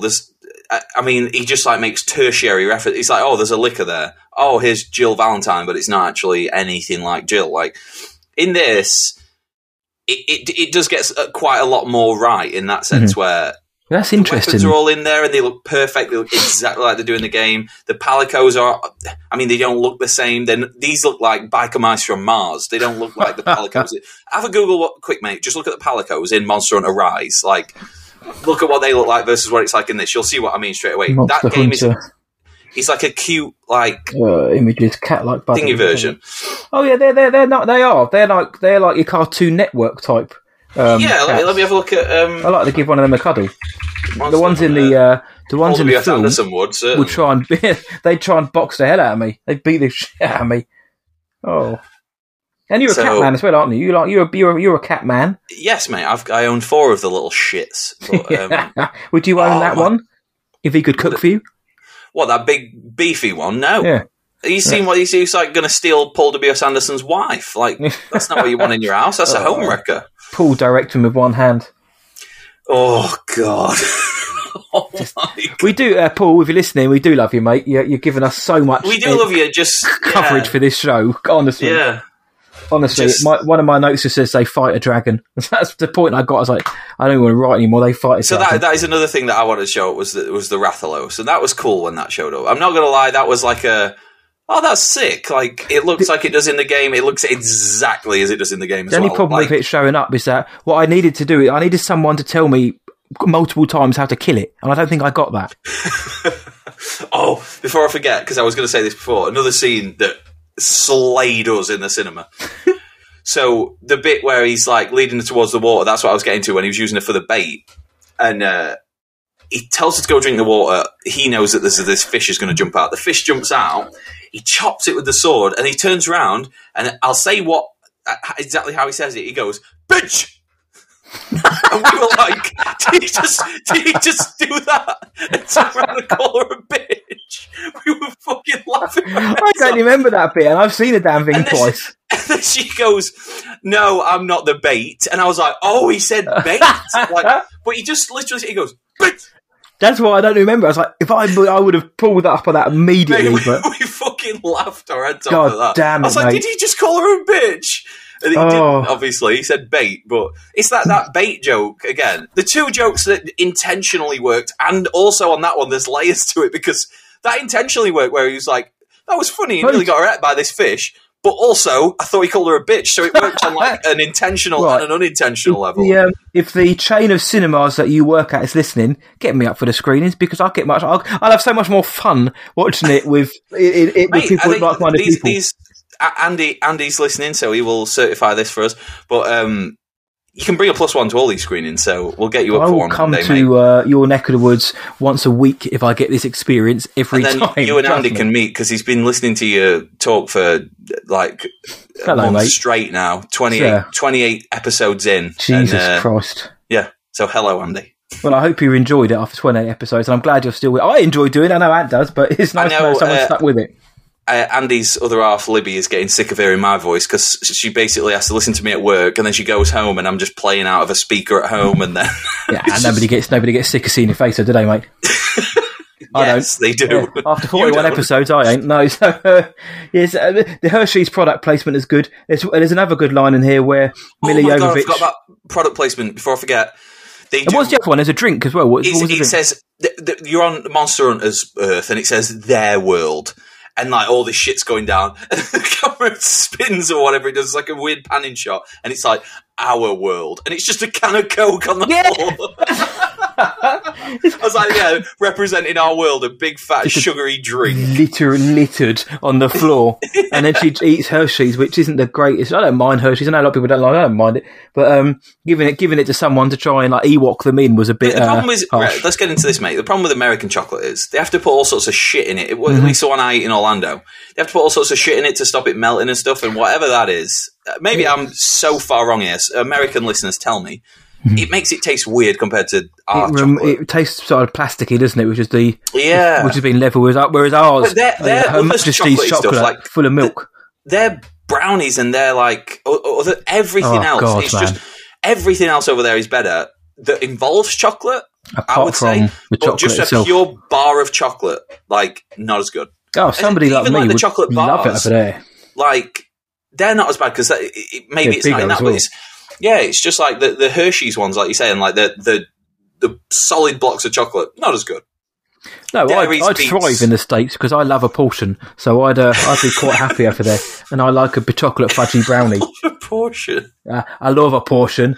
S2: he just like makes tertiary reference. He's like, oh, there's a liquor there. Oh, here's Jill Valentine, but it's not actually anything like Jill. Like in this, it does get quite a lot more right in that sense, where
S1: that's interesting.
S2: The weapons are all in there and they look perfect. They look exactly like they do in the game. The Palicos they don't look the same. These look like biker mice from Mars. They don't look like the Palicos. Have a Google quick, mate. Just look at the Palicos in Monster Hunter Rise. Like, look at what they look like versus what it's like in this. You'll see what I mean straight away.
S1: Monster
S2: that game
S1: Hunter.
S2: It's like a cute, like
S1: images, cat-like
S2: thingy version.
S1: Oh yeah, they're not. They are. They're like your Cartoon Network type.
S2: Let me have a look at.
S1: I like to give one of them a cuddle. The ones in the film would try and they try and box the hell out of me. They beat the shit out of me. Oh. And you're a cat man as well, aren't you? You're a cat man.
S2: Yes, mate. I own 4 of the little shits. But,
S1: would you own that one if he could cook for you?
S2: What, that big beefy one? No.
S1: Yeah.
S2: You seen what he's like going to steal Paul W.S. Anderson's wife? Like, that's not what you want in your house. That's a home wrecker.
S1: Paul directing with one hand.
S2: Oh God. Oh my God.
S1: We do, Paul. If you're listening, we do love you, mate. You're giving us so much.
S2: We do love you. Just
S1: coverage for this show. Honestly.
S2: Yeah.
S1: Honestly, one of my notes just says they fight a dragon. That's the point I got. I was like, I don't want to write anymore. They fight a dragon.
S2: So that is another thing that I wanted to show was the Rathalos. And that was cool when that showed up. I'm not going to lie, that was like that's sick. Like, it looks like it does in the game. It looks exactly as it does in the game as well.
S1: The only problem with it showing up is that what I needed to do, I needed someone to tell me multiple times how to kill it. And I don't think I got that.
S2: Oh, before I forget, because I was going to say this before, another scene that slayed us in the cinema. So the bit where he's like leading towards the water, that's what I was getting to when he was using it for the bait, and he tells her to go drink the water. He knows that this fish is going to jump out. The fish jumps out. He chops it with the sword, and he turns around, and I'll say exactly how he says it. He goes, "Bitch!" And we were like, did he just do that and turn around and call her a bitch? We were fucking laughing.
S1: I don't remember that bit, and I've seen the damn thing twice.
S2: And then she goes, "No, I'm not the bait." And I was like, "Oh, he said bait." But he just literally, he goes, "Bitch."
S1: That's what I don't remember. I was like, if I would have pulled that up on that immediately.
S2: Mate,
S1: but
S2: we fucking laughed our heads off
S1: God
S2: at that.
S1: Damn it,
S2: I was like,
S1: mate.
S2: did he just call her a bitch? And he didn't, obviously. He said bait, but it's that bait joke again. The two jokes that intentionally worked, and also on that one, there's layers to it, because that intentionally worked, where he was like, that was funny, he nearly got hurt by this fish, but also, I thought he called her a bitch, so it worked on like an intentional and an unintentional level.
S1: If the chain of cinemas that you work at is listening, get me up for the screenings, because I'll have so much more fun watching it with people with like-minded people.
S2: Andy's listening, so he will certify this for us. But you can bring a +1 to all these screenings, so we'll get you up for one.
S1: I will come to your neck of the woods once a week if I get this experience every time.
S2: And then you and Andy can meet, because he's been listening to you talk for like a month straight now. 28 episodes in.
S1: Jesus Christ.
S2: Yeah. So hello, Andy.
S1: Well, I hope you enjoyed it after 28 episodes, and I'm glad you're still with it. I enjoy doing it. I know Ant does, but it's nice to know someone stuck with it.
S2: Andy's other half, Libby, is getting sick of hearing my voice because she basically has to listen to me at work, and then she goes home, and I'm just playing out of a speaker at home, and then
S1: and nobody gets sick of seeing your face, do they, mate?
S2: Yes, they do.
S1: Yeah. After 41 episodes, I ain't. No, so yes, the Hershey's product placement is good. There's another good line in here where Milla Jovovich.
S2: I forgot about product placement before I forget.
S1: What's the other one? There's a drink as well. What was
S2: it says you're on Monster Hunter's Earth, and it says their world. And like all this shit's going down, and the camera spins or whatever it does. It's like a weird panning shot, and it's like our world, and it's just a can of Coke on the floor. I was like, representing our world, a big fat just sugary drink,
S1: littered on the floor, and then she eats Hershey's, which isn't the greatest. I don't mind Hershey's. I know a lot of people don't like. I don't mind it, but giving it to someone to try and like Ewok them in was a bit.
S2: The problem is, let's get into this, mate. The problem with American chocolate is they have to put all sorts of shit in it. At least the one I eat in Orlando, they have to put all sorts of shit in it to stop it melting and stuff, and whatever that is. Maybe I'm so far wrong here. American listeners, tell me. It makes it taste weird compared to our chocolate.
S1: It tastes sort of plasticky, doesn't it? Which has been level with, whereas ours, Her Majesty's chocolate stuff, like, full of milk.
S2: They're brownies, and they're like everything else.
S1: God,
S2: it's
S1: man.
S2: just everything else over there is better that involves chocolate.
S1: Apart
S2: I would
S1: from
S2: say,
S1: the chocolate
S2: just
S1: itself.
S2: A pure bar of chocolate, like not as good.
S1: Oh, somebody like me
S2: the
S1: would
S2: chocolate
S1: love
S2: bars,
S1: it over there.
S2: Like they're not as bad because maybe it's not in that, but it's just like the Hershey's ones, like you say, and like the solid blocks of chocolate, not as good.
S1: No, I'd thrive in the States because I love a portion, so I'd be quite happy over there. And I like a chocolate fudgy brownie.
S2: A portion.
S1: I love a portion.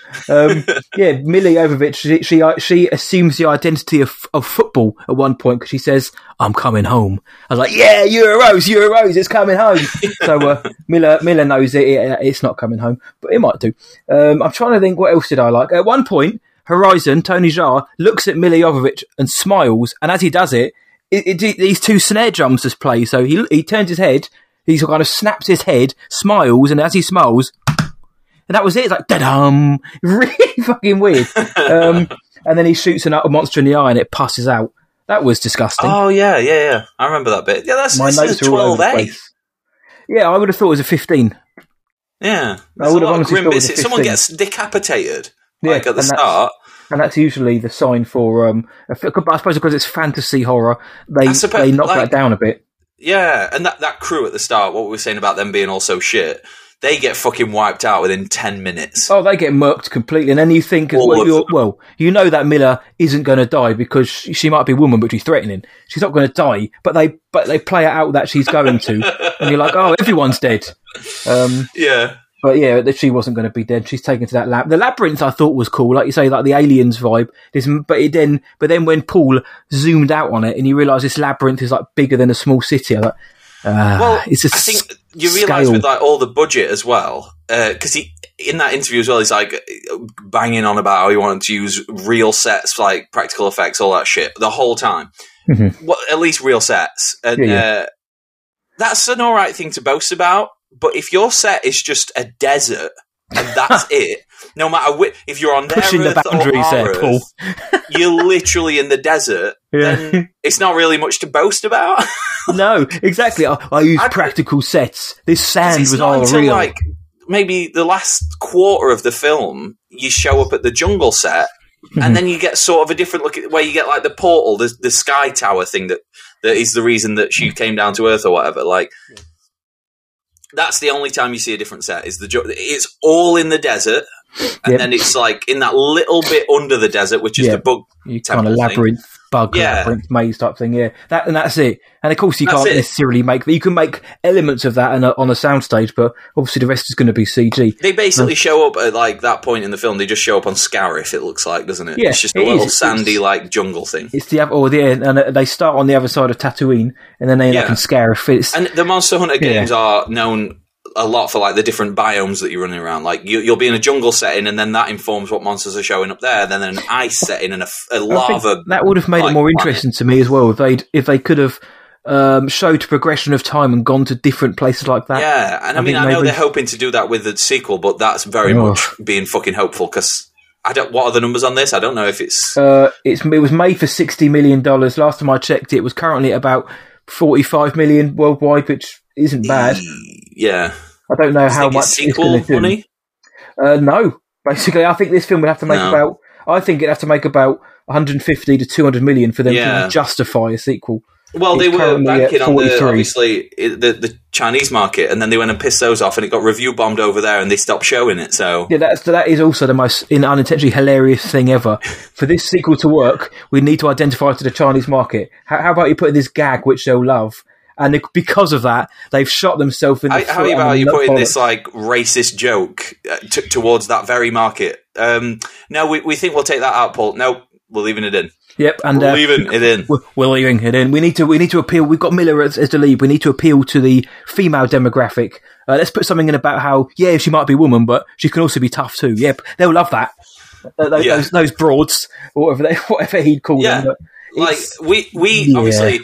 S1: Milla Jovovich, she assumes the identity of football at one point because she says, "I'm coming home." I was like, "Yeah, Euros, it's coming home." So Milla knows it's not coming home, but it might do. I'm trying to think, what else did I like? At one point, Horizon, Tony Jaa, looks at Milla Jovovich and smiles, and as he does it, these two snare drums just play. So he turns his head, he kind of snaps his head, smiles, and as he smiles, and that was it. It's like, da-dum! Really fucking weird. And then he shoots a monster in the eye, and it passes out. That was disgusting.
S2: Oh, yeah. I remember that bit. Yeah, that's a 12A.
S1: Yeah, I would have thought it was a 15.
S2: Yeah.
S1: I would have honestly thought it was a 15.
S2: Someone gets decapitated.
S1: Yeah,
S2: at the start.
S1: And that's usually the sign for, I suppose because it's fantasy horror, they knock that down a bit.
S2: Yeah, and that crew at the start, what we were saying about them being all so shit, they get fucking wiped out within 10 minutes.
S1: Oh, they get murked completely. And then you think, you know that Milla isn't going to die because she might be a woman, but she's threatening. She's not going to die, but they play it out that she's going to. And you're like, oh, everyone's dead.
S2: Yeah.
S1: But yeah, she wasn't going to be dead. She's taken to that lab. The labyrinth I thought was cool, like you say, like the Aliens vibe. But then when Paul zoomed out on it and you realise this labyrinth is like bigger than a small city, I'm like, it's
S2: I think you realise with like all the budget as well, because in that interview as well, he's like banging on about how he wanted to use real sets, like practical effects, all that shit, the whole time.
S1: Mm-hmm.
S2: Well, at least real sets, and that's an all right thing to boast about. But if your set is just a desert and that's it, no matter if you're on
S1: pushing the boundaries there, Paul,
S2: you're literally in the desert.
S1: Yeah.
S2: Then it's not really much to boast about.
S1: No, exactly. I use practical sets. This sand was all real.
S2: Like maybe the last quarter of the film, you show up at the jungle set, and then you get sort of a different look at where you get like the portal, the sky tower thing that is the reason that she came down to Earth or whatever. Like. That's the only time you see a different set. It's all in the desert, and then it's like in that little bit under the desert, which is the bug
S1: kind of labyrinth, labyrinth maze type thing. Yeah, that's it. And of course, you can't necessarily make. You can make elements of that on a soundstage, but obviously the rest is going to be CG.
S2: They basically show up at like that point in the film. They just show up on Scarif. It looks like, doesn't it?
S1: Yeah,
S2: it's just a little sandy like jungle thing.
S1: It's and they start on the other side of Tatooine, and then they end up in Scarif.
S2: And the Monster Hunter games are known a lot for like the different biomes that you're running around. Like you'll be in a jungle setting, and then that informs what monsters are showing up there. Then an ice setting and a lava.
S1: That would have made it more interesting to me as well if they could have showed progression of time and gone to different places like that.
S2: Yeah, and I know they're hoping to do that with the sequel, but that's very much being fucking hopeful because What are the numbers on this? I don't know if it's.
S1: It was made for $60 million. Last time I checked, it was currently about 45 million worldwide, which isn't bad.
S2: Yeah.
S1: I don't know how much
S2: sequel
S1: it's going to
S2: money.
S1: No, basically, I think this film would have to make about. I think it'd have to make about 150 to 200 million for them to justify a sequel.
S2: Well, they were banking on the Chinese market, and then they went and pissed those off, and it got review bombed over there, and they stopped showing it. So
S1: that is also the most unintentionally hilarious thing ever. For this sequel to work, we need to identify to the Chinese market. How about you put in this gag which they'll love? And because of that, they've shot themselves in the foot.
S2: How about you put in this like racist joke towards that very market? No, we think we'll take that out, Paul. No, we're leaving it in.
S1: Yep, and
S2: we're leaving it in.
S1: We're leaving it in. We need to appeal. We've got Miller as the lead. We need to appeal to the female demographic. Let's put something in about how she might be a woman, but she can also be tough too. Yep, they'll love that. Those broads, or whatever he'd call them. But
S2: like we obviously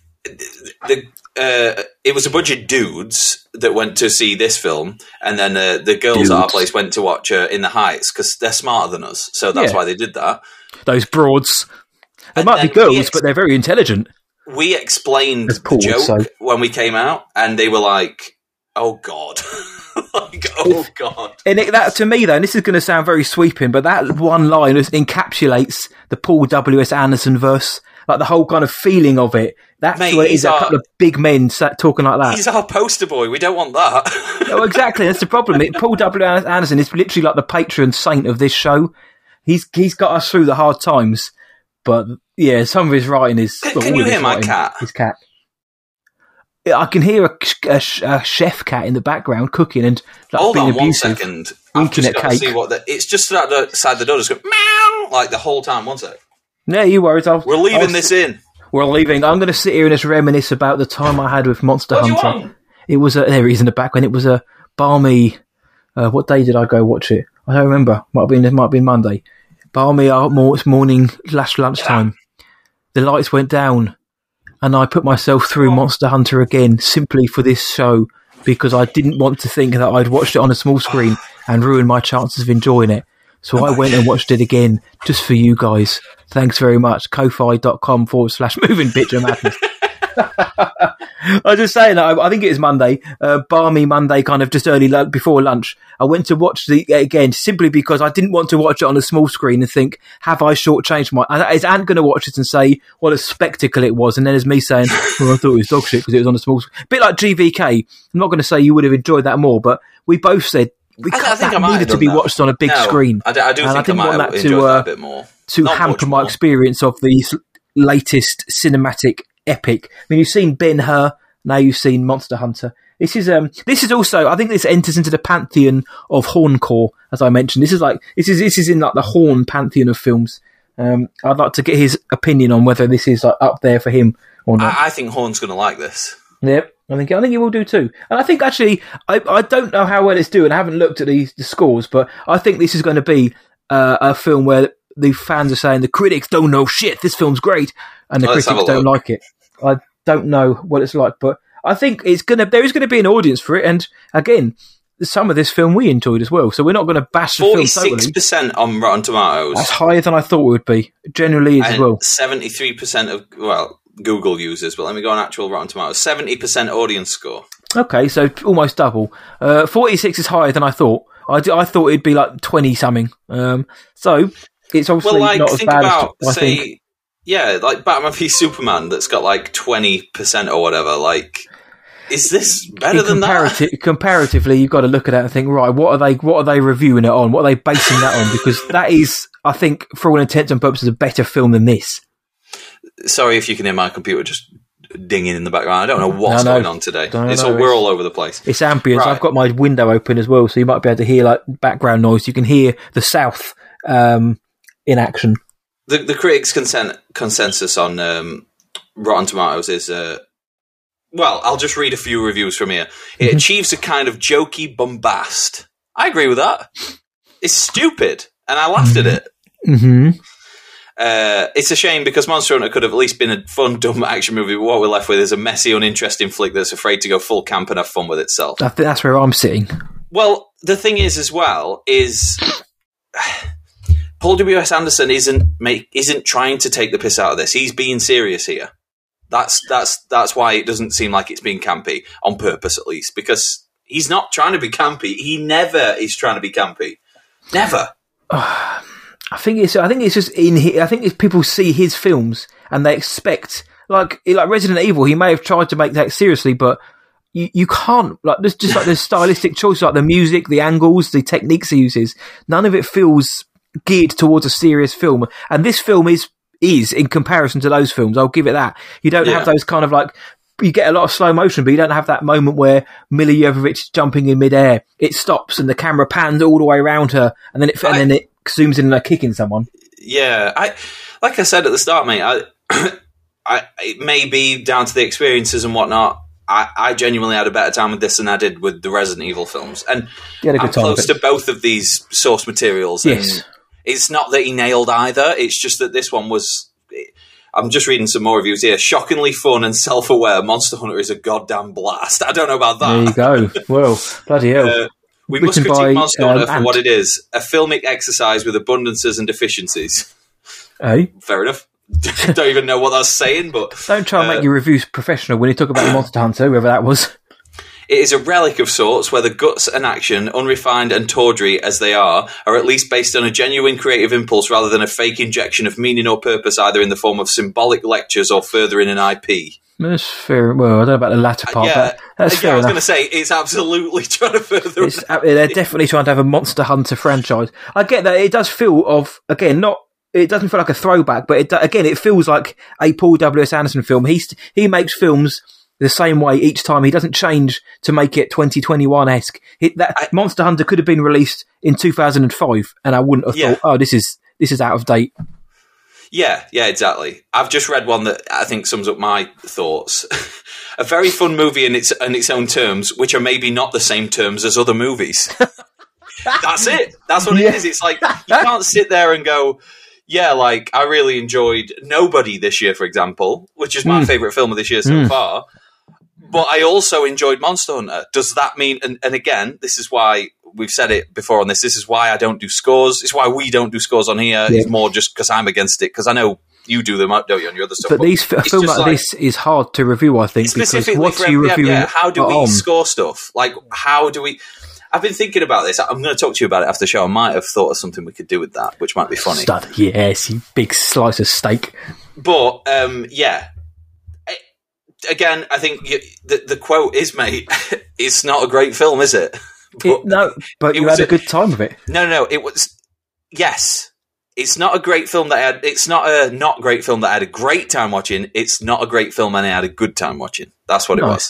S2: it was a bunch of dudes that went to see this film, and then the girls at our place went to watch In the Heights because they're smarter than us, so that's why they did that.
S1: Those broads. They might be girls, but they're very intelligent.
S2: We explained the joke when we came out, and they were like, "Oh God." Oh God.
S1: And that to me, though, and this is going to sound very sweeping, but that one line encapsulates the Paul W.S. Anderson verse. Like the whole kind of feeling of it. That's where it is a couple of big men talking like that.
S2: He's our poster boy. We don't want that.
S1: Oh, exactly. That's the problem. Paul W. Anderson is literally like the patron saint of this show. He's got us through the hard times. But yeah, some of his writing is.
S2: Can you hear my cat?
S1: His cat. I can hear a chef cat in the background cooking and
S2: hold
S1: being
S2: on
S1: abusive.
S2: 1 second. I've just got to see what it's just outside the door. Just go meow like the whole time. 1 sec.
S1: Yeah, you worried.
S2: We're leaving this in.
S1: We're leaving. I'm going to sit here and just reminisce about the time I had with Monster Hunter. It was there he is in the background. It was a balmy. What day did I go watch it? I don't remember. Might have been Monday. Balmy morning / lunchtime. Yeah. The lights went down, and I put myself through Monster Hunter again simply for this show because I didn't want to think that I'd watched it on a small screen and ruin my chances of enjoying it. So I went and watched it again just for you guys. Thanks very much. Ko-fi.com/moving picture madness. I was just saying that I think it is Monday, balmy Monday, kind of just early before lunch. I went to watch it again simply because I didn't want to watch it on a small screen and think, have I shortchanged my... Is Ant going to watch it and say what a spectacle it was? And then there's me saying, well, I thought it was dog shit because it was on a small screen. A bit like GVK. I'm not going to say you would have enjoyed that more, but we both said that needed to be watched on a big screen.
S2: I do think I might have enjoyed that a bit more.
S1: To hamper my experience of the latest cinematic epic. I mean, you've seen Ben-Hur, now you've seen Monster Hunter. This is also, I think this enters into the pantheon of horncore, as I mentioned. This is in like the Horn pantheon of films. I'd like to get his opinion on whether this is up there for him or not.
S2: I think Horn's going to like this.
S1: Yep, I think he will do too. And I think actually, I don't know how well it's doing. I haven't looked at the scores, but I think this is going to be a film where the fans are saying the critics don't know shit. This film's great, and the critics don't like it. I don't know what it's like, but I think there is going to be an audience for it. And again, some of this film we enjoyed as well, so we're not going to bash the film totally.
S2: 46% on Rotten Tomatoes.
S1: That's higher than I thought it would be. Generally, as well.
S2: 73% of Google users, but let me go on actual Rotten Tomatoes. 70% audience score.
S1: Okay, so almost double. 46 is higher than I thought. I thought it'd be like 20 something. So it's obviously not as bad as I think.
S2: Yeah, like Batman v Superman that's got like 20% or whatever. Like, is this better than that?
S1: Comparatively, you've got to look at it and think, right, what are they reviewing it on? What are they basing that on? Because that is, I think, for all intents and purposes, a better film than this.
S2: Sorry if you can hear my computer just dinging in the background. I don't know what's going on today. We're all over the place.
S1: It's ambience. Right. I've got my window open as well, so you might be able to hear like background noise. You can hear the South in action.
S2: The critics' consensus on Rotten Tomatoes is, well, I'll just read a few reviews from here. It achieves a kind of jokey bombast. I agree with that. It's stupid, and I laughed at it. Mm-hmm. It's a shame because Monster Hunter could have at least been a fun, dumb action movie, but what we're left with is a messy, uninteresting flick that's afraid to go full camp and have fun with itself.
S1: I think that's where I'm sitting.
S2: Well, the thing is, as well, is... Paul W.S. Anderson isn't trying to take the piss out of this. He's being serious here. That's why it doesn't seem like it's being campy, on purpose at least, because he's not trying to be campy. He never is trying to be campy. Never.
S1: I think it's just in here. I think if people see his films and they expect, like Resident Evil, he may have tried to make that seriously, but you can't, like, there's just like the stylistic choices, like the music, the angles, the techniques he uses. None of it feels geared towards a serious film, and this film is in comparison to those films. I'll give it that. You don't have those kind of, like, you get a lot of slow motion, but you don't have that moment where Milla Jovovich is jumping in midair. It stops and the camera pans all the way around her, and then it zooms in and they're kicking someone.
S2: Yeah, like I said at the start, mate. It may be down to the experiences and whatnot. I genuinely had a better time with this than I did with the Resident Evil films, and I'm close to both of these source materials.
S1: Yes.
S2: And it's not that he nailed either. It's just that this one was. I'm just reading some more reviews here. Shockingly fun and self-aware, Monster Hunter is a goddamn blast. I don't know about that.
S1: There you go. Well, bloody hell.
S2: We must critique Monster Hunter for what it is. A filmic exercise with abundances and deficiencies.
S1: Hey?
S2: Fair enough. Don't even know what that's saying, but...
S1: Don't try and make your reviews professional when you talk about Monster Hunter, whoever that was.
S2: It is a relic of sorts where the guts and action, unrefined and tawdry as they are at least based on a genuine creative impulse rather than a fake injection of meaning or purpose, either in the form of symbolic lectures or furthering an IP.
S1: That's fair. Well, I don't know about the latter part, but that's fair
S2: I was
S1: enough.
S2: going to say, it's absolutely trying to further...
S1: They're definitely trying to have a Monster Hunter franchise. I get that. It does feel it doesn't feel like a throwback, but it feels like a Paul W.S. Anderson film. He makes films the same way each time. He doesn't change to make it 2021-esque. Monster Hunter could have been released in 2005, and I wouldn't have thought, oh, this is out of date.
S2: Yeah, exactly. I've just read one that I think sums up my thoughts. A very fun movie in its own terms, which are maybe not the same terms as other movies. That's it. That's what it is. It's like, you can't sit there and go... Yeah, like, I really enjoyed Nobody this year, for example, which is my favourite film of this year so far. But I also enjoyed Monster Hunter. Does that mean... And again, this is why... We've said it before on this. This is why I don't do scores. It's why we don't do scores on here. Yeah. It's more just because I'm against it. Because I know you do them, don't you, on your other stuff.
S1: But a film like this is hard to review, I think.
S2: Specifically
S1: because what you reviewing?
S2: How do we score stuff? Like, how do we... I've been thinking about this. I'm going to talk to you about it after the show. I might have thought of something we could do with that, which might be funny.
S1: Yes, you big slice of steak.
S2: But, yeah. Again, I think the quote is, mate, it's not a great film, is it?
S1: But you had a good time with it.
S2: No, it was... Yes. It's not a great film that I had... It's not a not great film that I had a great time watching. It's not a great film and I had a good time watching. That's what it was.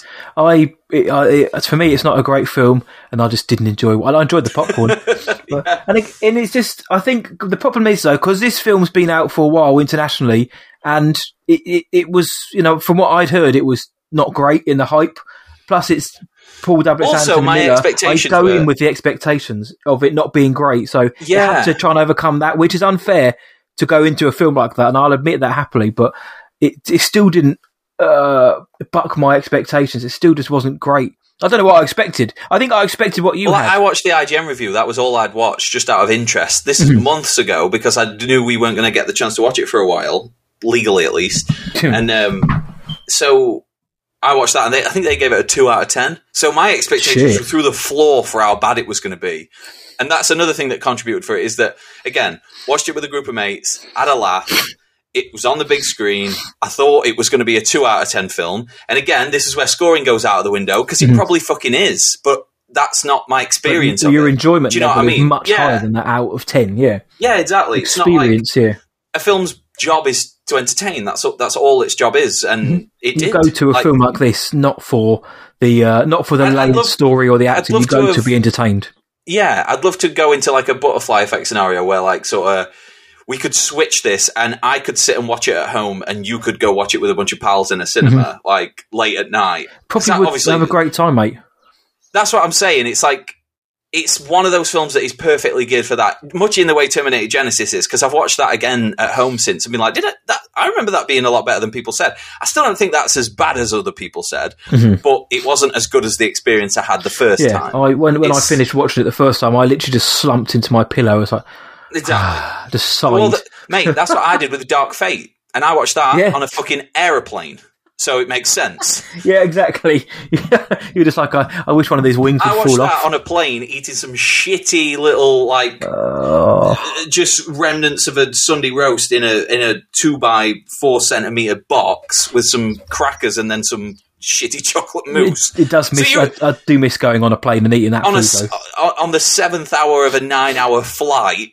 S1: For me, it's not a great film, and I just didn't enjoy it. I enjoyed the popcorn. And it's just... I think the problem is, though, because this film's been out for a while internationally, and it was, from what I'd heard, it was not great in the hype. Plus, it's Paul W.S. Anderson.
S2: Also, my expectations
S1: I go in with the expectations of it not being great, so you have to try and overcome that, which is unfair to go into a film like that, and I'll admit that happily, but it still didn't buck my expectations. It still just wasn't great. I don't know what I expected. I think I expected what you had.
S2: I watched the IGN review. That was all I'd watched, just out of interest. This is months ago, because I knew we weren't going to get the chance to watch it for a while, legally at least. And so... I watched that, and I think they gave it a 2 out of 10. So my expectations were through the floor for how bad it was going to be. And that's another thing that contributed for it, is that, again, watched it with a group of mates, had a laugh, it was on the big screen, I thought it was going to be a 2 out of 10 film. And again, this is where scoring goes out of the window, because it probably fucking is, but that's not my experience of it.
S1: Your enjoyment level is much higher than that out of 10, yeah.
S2: Yeah, exactly.
S1: Experience,
S2: it's not like a film's job is to entertain. That's all its job is, and it did.
S1: You go to a film like this not for the lame story or the acting. You go to be entertained.
S2: Yeah, I'd love to go into like a butterfly effect scenario where, like, sort of, we could switch this, and I could sit and watch it at home, and you could go watch it with a bunch of pals in a cinema, like late at night.
S1: Probably would have a great time, mate. That's
S2: what I'm saying. It's like, it's one of those films that is perfectly geared for that, much in the way Terminator Genesis is, because I've watched that again at home since and been like, I remember that being a lot better than people said. I still don't think that's as bad as other people said, but it wasn't as good as the experience I had the first time.
S1: When I finished watching it the first time, I literally just slumped into my pillow. I was like,
S2: Exactly.
S1: The size.
S2: Well, mate, that's what I did with The Dark Fate. And I watched that on a fucking aeroplane. So it makes sense.
S1: Yeah, exactly. You're just like, I wish one of these wings would fall off.
S2: I watched that on a plane, eating some shitty little, just remnants of a Sunday roast in a 2x4 centimetre box with some crackers and then some shitty chocolate mousse.
S1: It does miss. I do miss going on a plane and eating that food, though.
S2: On the 7th hour of a 9-hour flight.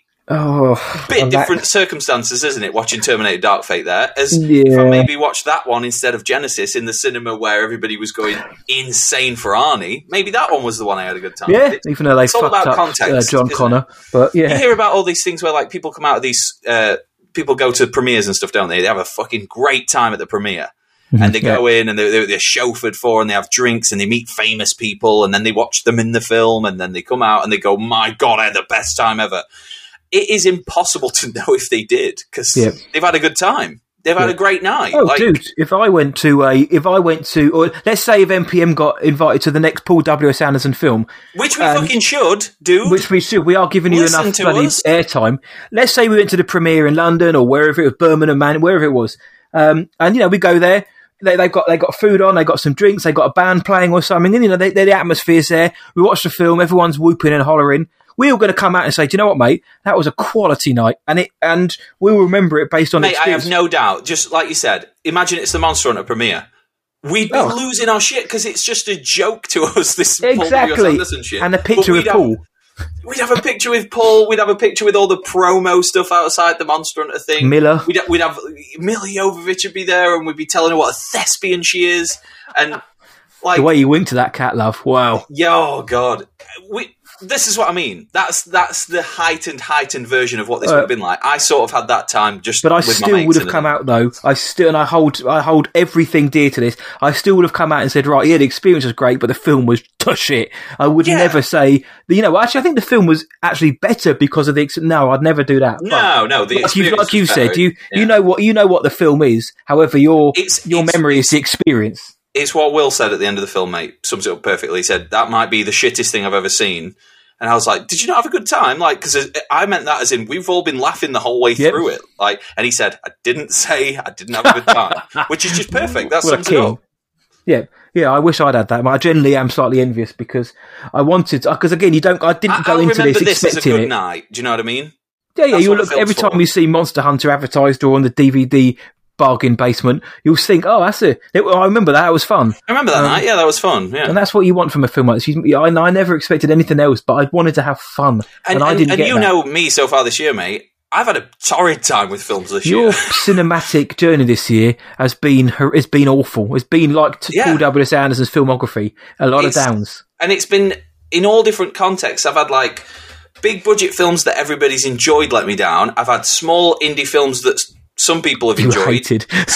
S2: Bit different circumstances, isn't it? Watching Terminator Dark Fate there, if I maybe watched that one instead of Genesis in the cinema where everybody was going insane for Arnie. Maybe that one was the one I had a good time.
S1: Yeah, even though they fucked up context, John Connor. But yeah,
S2: you hear about all these things where like people come out of these, people go to premieres and stuff, don't they? They have a fucking great time at the premiere. And they go in and they're chauffeured for and they have drinks and they meet famous people and then they watch them in the film and then they come out and they go, my God, I had the best time ever. It is impossible to know if they did because they've had a good time. They've had a great night.
S1: Oh, dude! If I went to, or let's say if MPM got invited to the next Paul W.S. Anderson film,
S2: which we fucking should do,
S1: which we should. We are giving you enough bloody airtime. Let's say we went to the premiere in London or wherever it was, Birmingham, man, wherever it was, and we go there. They've got food on, they've got some drinks, they've got a band playing or something, and the atmosphere's there. We watch the film, everyone's whooping and hollering. We're all going to come out and say, do you know what, mate? That was a quality night. And we'll remember it based on experience.
S2: I have no doubt. Just like you said, imagine it's the Monster Hunter premiere. We'd be losing our shit because it's just a joke to us, this Paul W.S. Anderson shit.
S1: And a picture of Paul.
S2: We'd have a picture with Paul. We'd have a picture with all the promo stuff outside the Monster Hunter thing.
S1: Miller.
S2: We'd have Milla Jovovich would be there and we'd be telling her what a thespian she is. And like
S1: the way you wink to that cat, love. Wow.
S2: Yeah, oh, God. This is what I mean. That's the heightened version of what this would have been like. I sort of had that time just.
S1: But I still would have come out though. I hold everything dear to this. I still would have come out and said, right, yeah, the experience was great, but the film was shit. I would never say, actually, I think the film was actually better because of the. No, I'd never do that.
S2: No, the experience.
S1: Like you said, you know what the film is. However, your memory is the experience.
S2: It's what Will said at the end of the film, mate. Sums it up perfectly. He said, that might be the shittest thing I've ever seen. And I was like, did you not have a good time? Like, because I meant that as in, we've all been laughing the whole way through it. Like, and he said, I didn't say I didn't have a good time, which is just perfect. That sums it up.
S1: Yeah, I wish I'd had that. I generally am slightly envious because I wanted, because again, I didn't go into this expecting
S2: as a good
S1: it.
S2: night. Do you know what I mean?
S1: Yeah, you look, every time you see Monster Hunter advertised or on the DVD bargain basement, you'll think, oh, that's it. I remember that. It was fun.
S2: I remember that night. Yeah, that was fun. Yeah.
S1: And that's what you want from a film like this. I never expected anything else, but I wanted to have fun. And I didn't get that.
S2: Know me so far this year, mate. I've had a torrid time with films this
S1: year.
S2: Your
S1: cinematic journey this year has been awful. It's been like Paul W.S. Anderson's filmography. A lot of downs.
S2: And it's been in all different contexts. I've had like big budget films that everybody's enjoyed let me down. I've had small indie films that some people have enjoyed,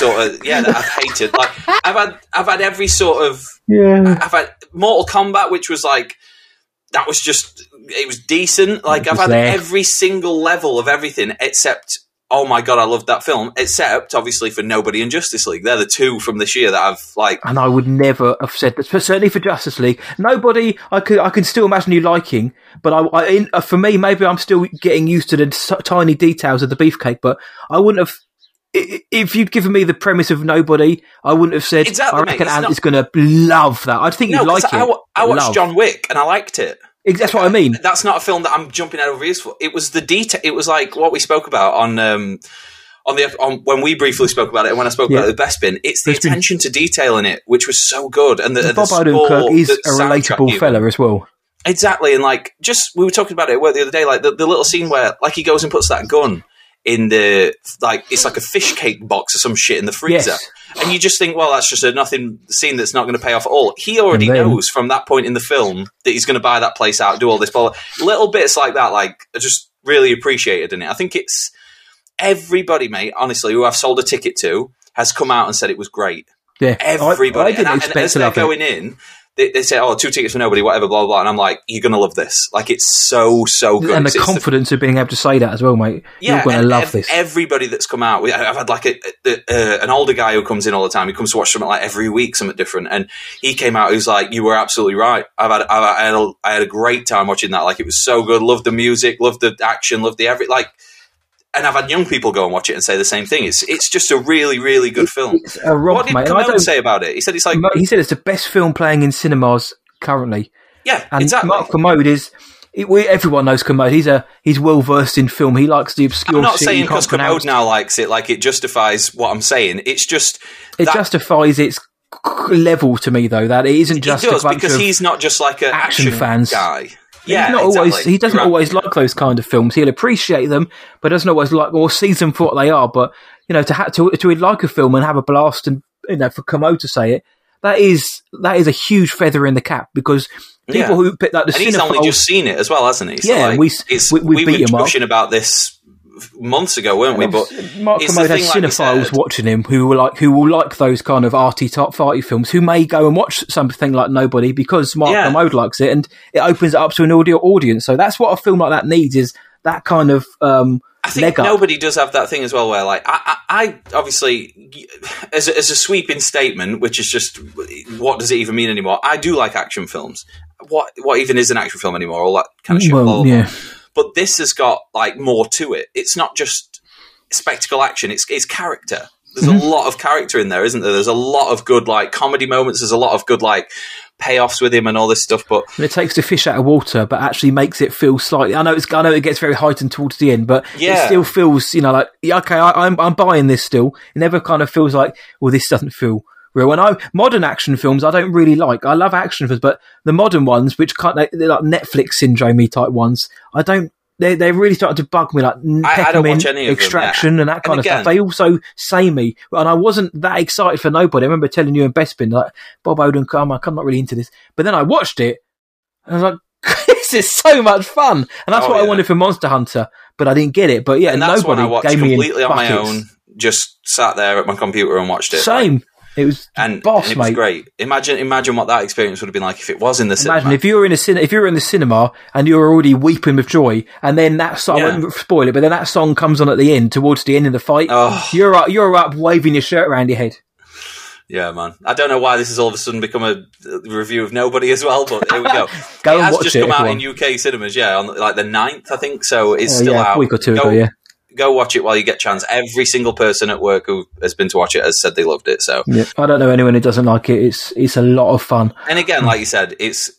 S2: that I've hated. Like I've had every sort of. Yeah. I've had Mortal Kombat, which was like that was just it was decent. Like I've had every single level of everything except. Oh my God, I loved that film. Except obviously for Nobody and Justice League. They're the two from this year that I've like.
S1: And I would never have said that. Certainly for Justice League, Nobody. I can still imagine you liking, but for me, maybe I'm still getting used to the tiny details of the beefcake. But I wouldn't have. If you'd given me the premise of Nobody, I wouldn't have said, I reckon Ant is going to love that. I think you'd like it.
S2: I watched John Wick and I liked it.
S1: That's what I mean.
S2: That's not a film that I'm jumping out of ears for. It was the detail. It was like what we spoke about on when we briefly spoke about it and when I spoke about the Bespin. It's the attention to detail in it, which was so good. And the
S1: Bob Odenkirk is a relatable fella as well.
S2: Exactly. And like, we were talking about it the other day, like the little scene where like he goes and puts that gun in the, like, it's like a fish cake box or some shit in the freezer. Yes. And you just think, well, that's just a nothing scene that's not going to pay off at all. He already knows from that point in the film that he's going to buy that place out, do all this. But little bits like that, like, are just really appreciated in it. I think it's everybody, mate, honestly, who I've sold a ticket to has come out and said it was great.
S1: Yeah.
S2: Everybody.
S1: I didn't expect
S2: and as they're going in, they say, "Oh, 2 tickets for nobody," whatever, blah, blah, blah. And I'm like, you're going to love this. Like, it's so good.
S1: And the confidence of being able to say that as well, mate. You're going to love this.
S2: Everybody that's come out, I've had like an older guy who comes in all the time. He comes to watch something like every week, something different. And he came out, he was like, you were absolutely right. I had a great time watching that. Like, it was so good. Loved the music, loved the action, loved and I've had young people go and watch it and say the same thing. It's just a really, really good film.
S1: It's a romp,
S2: what did Commode say about it? He said
S1: it's the best film playing in cinemas currently.
S2: Yeah,
S1: and
S2: exactly.
S1: Mark Commode everyone knows Commode. He's well versed in film. He likes the obscure.
S2: I'm not saying because Commode now likes it, like it justifies what I'm saying. It's just
S1: it justifies its level to me, though. That it isn't just
S2: it does, because he's not just like an action fans guy.
S1: Yeah, he doesn't always like those kind of films. He'll appreciate them, but doesn't always like or sees them for what they are. But to like a film and have a blast, and for Commode to say it, that is a huge feather in the cap, because people who pick like the cinephiles,
S2: he's only just seen it as well, hasn't he? So we were pushing about this months ago, weren't we? But
S1: Mark Commode has cinephiles watching him who will like those kind of arty top fighty films, who may go and watch something like Nobody because Mark Commode likes it, and it opens it up to an audience. So that's what a film like that needs, is that kind of
S2: I think Nobody does have that thing as well, where like I obviously, as a sweeping statement, which is just what does it even mean anymore? I do like action films. What even is an action film anymore? All that kind of shit. Blah, blah, blah. But this has got like more to it. It's not just spectacle action. It's character. There's a lot of character in there, isn't there? There's a lot of good like comedy moments. There's a lot of good like payoffs with him and all this stuff. But
S1: it takes the fish out of water, but actually makes it feel slightly. I know it gets very heightened towards the end, but it still feels like okay, I'm buying this still. It never kind of feels like, well, this doesn't feel real. And modern action films I don't really like. I love action films, but the modern ones, which they're like Netflix syndrome-y type ones, I don't. They're really starting to bug me, like
S2: I don't watch any of
S1: Extraction
S2: them,
S1: and that kind of stuff. They also samey, and I wasn't that excited for Nobody. I remember telling you and Bespin, like, Bob Odenkirk, I'm not really into this. But then I watched it, and I was like, this is so much fun. And that's what I wanted for Monster Hunter, but I didn't get it. But yeah,
S2: and that's
S1: Nobody
S2: when I watched
S1: gave me
S2: completely on my own, just sat there at my computer and watched it.
S1: Same. It was
S2: and it was great. Imagine what that experience would have been like if it was in the cinema.
S1: Imagine if you were in the cinema and you were already weeping with joy, and then that song, I won't spoil it, but then that song comes on at the end, towards the end of the fight. Oh. You're up waving your shirt around your head.
S2: Yeah, man. I don't know why this has all of a sudden become a review of Nobody as well, but here we go.
S1: Go
S2: it
S1: and
S2: has
S1: watch
S2: just
S1: it,
S2: come out in UK cinemas, on like the 9th, I think, so it's still out.
S1: A week or two ago, yeah.
S2: Go watch it while you get a chance. Every single person at work who has been to watch it has said they loved it. So
S1: I don't know anyone who doesn't like it. It's a lot of fun.
S2: And again, like you said,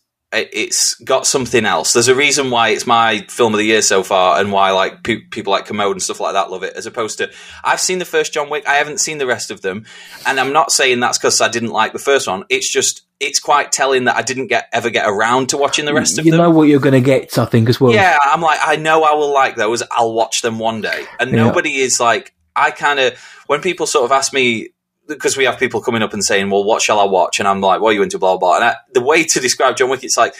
S2: it's got something else. There's a reason why it's my film of the year so far, and why like people like Commode and stuff like that love it, as opposed to I've seen the first John Wick. I haven't seen the rest of them, and I'm not saying that's because I didn't like the first one. It's just it's quite telling that I didn't ever get around to watching the rest of them.
S1: You know what you're going to get, I think, as well.
S2: Yeah, I'm like, I know I will like those. I'll watch them one day. And Nobody is like, I kind of, when people sort of ask me, because we have people coming up and saying, well, what shall I watch? And I'm like, what are you into, blah, blah. And the way to describe John Wick, it's like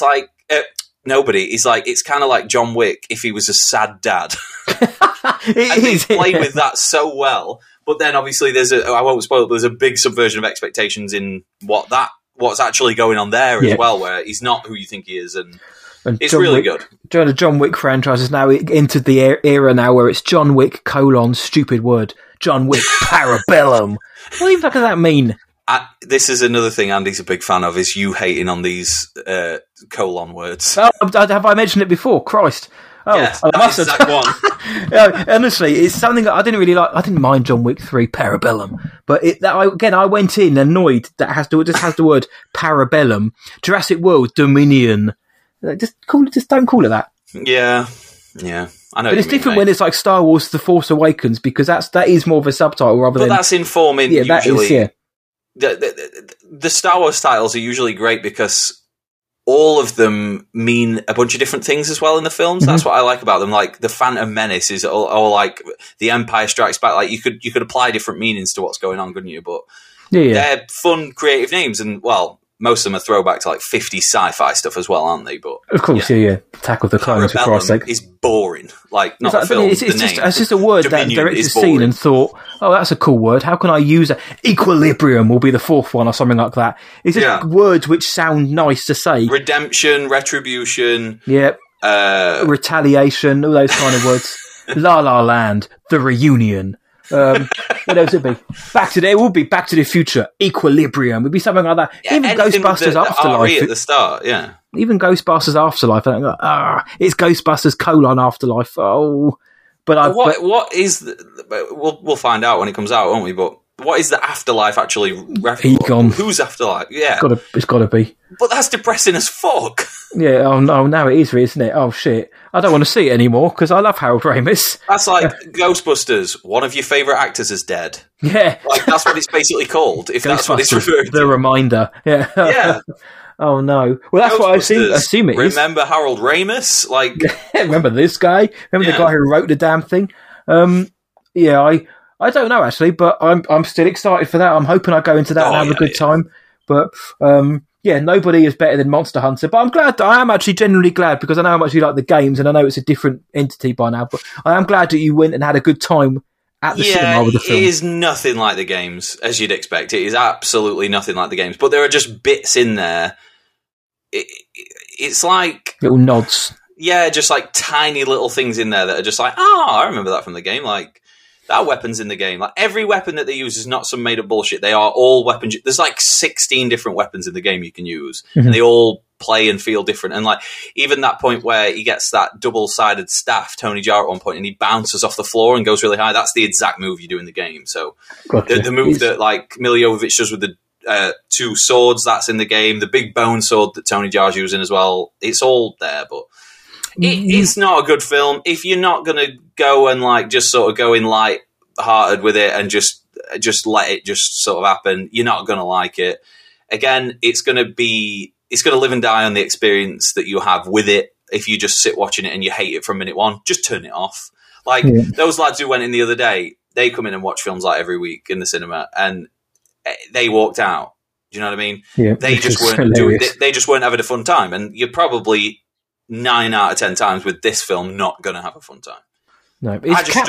S2: Nobody. It's like, it's kind of like John Wick if he was a sad dad. And they play with that so well. But then obviously I won't spoil it, but there's a big subversion of expectations in what's actually going on there as well, where he's not who you think he is, and it's
S1: John
S2: really
S1: Wick,
S2: good.
S1: The John Wick franchise has now entered the era now where it's John Wick : stupid word, John Wick Parabellum. What the fuck does that mean?
S2: This is another thing Andy's a big fan of, is you hating on these colon words.
S1: Oh, have I mentioned it before? Christ. Oh,
S2: yes, that's exact one.
S1: Honestly, it's something that I didn't really like. I didn't mind John Wick 3 Parabellum, but I went in annoyed that it just has the word Parabellum. Jurassic World Dominion. Just don't call it that.
S2: Yeah. I know.
S1: But it's different when it's like Star Wars: The Force Awakens, because that is more of a subtitle rather than.
S2: But that's informing. Yeah, usually.
S1: That is,
S2: the Star Wars titles are usually great because all of them mean a bunch of different things as well in the films. That's what I like about them. Like the Phantom Menace is all like the Empire Strikes Back. Like you could apply different meanings to what's going on, couldn't you? But they're fun, creative names. And well, most of them are throwback to like 50s sci-fi stuff as well, aren't they? But
S1: of course, yeah. Attack of the Clones, for Christ's sake.
S2: Is boring. Like, not the film,
S1: it's just a word that director's seen and thought, oh, that's a cool word. How can I use it? Equilibrium will be the fourth one or something like that. It's just words which sound nice to say.
S2: Redemption, retribution.
S1: Yep. Retaliation, all those kind of words. La La Land, The Reunion. What else would it be? It would be Back to the Future, Equilibrium. It would be something like that.
S2: Yeah,
S1: even Ghostbusters Afterlife.
S2: At the start, yeah.
S1: Even Ghostbusters Afterlife. It's Ghostbusters : Afterlife. Oh,
S2: what is? We'll find out when it comes out, won't we? But what is the afterlife actually?
S1: Egon.
S2: Who's afterlife? Yeah,
S1: it's got to be.
S2: But that's depressing as fuck.
S1: Yeah. Oh no, now it is, isn't it? Oh shit. I don't want to see it anymore because I love Harold Ramis.
S2: That's like Ghostbusters. One of your favourite actors is dead.
S1: Yeah.
S2: Like, that's what it's basically called, if that's what it's referred to.
S1: The Reminder. Yeah.
S2: Yeah.
S1: Oh no. Well, that's what I assume it is.
S2: Remember Harold Ramis? Like,
S1: remember this guy? Remember the guy who wrote the damn thing? Yeah, I don't know actually, but I'm still excited for that. I'm hoping I go into that and have a good time. But yeah, nobody is better than Monster Hunter. But I am actually genuinely glad because I know how much you like the games and I know it's a different entity by now. But I am glad that you went and had a good time at the cinema with the film.
S2: It is nothing like the games, as you'd expect. It is absolutely nothing like the games. But there are just bits in there. It's like
S1: little nods.
S2: Yeah, just like tiny little things in there that are just like, I remember that from the game. Like, there are weapons in the game. Like, every weapon that they use is not some made up bullshit. They are all weapons. There's like 16 different weapons in the game you can use, and they all play and feel different. And like, even that point where he gets that double-sided staff, Tony Jaa, at one point, and he bounces off the floor and goes really high. That's the exact move you do in the game. So the move that like Milla Jovovich does with the two swords, that's in the game. The big bone sword that Tony Jaa's using as well. It's all there, but it's not a good film. If you're not going to go and like just sort of go in light-hearted with it and just let it just sort of happen, you're not going to like it. Again, it's going to live and die on the experience that you have with it. If you just sit watching it and you hate it from minute one, just turn it off. Like those lads who went in the other day, they come in and watch films like every week in the cinema, and they walked out. Do you know what I mean?
S1: Yeah,
S2: they just weren't they just weren't having a fun time, and you're probably 9 out of 10 times with this film not going to have a fun time.
S1: No,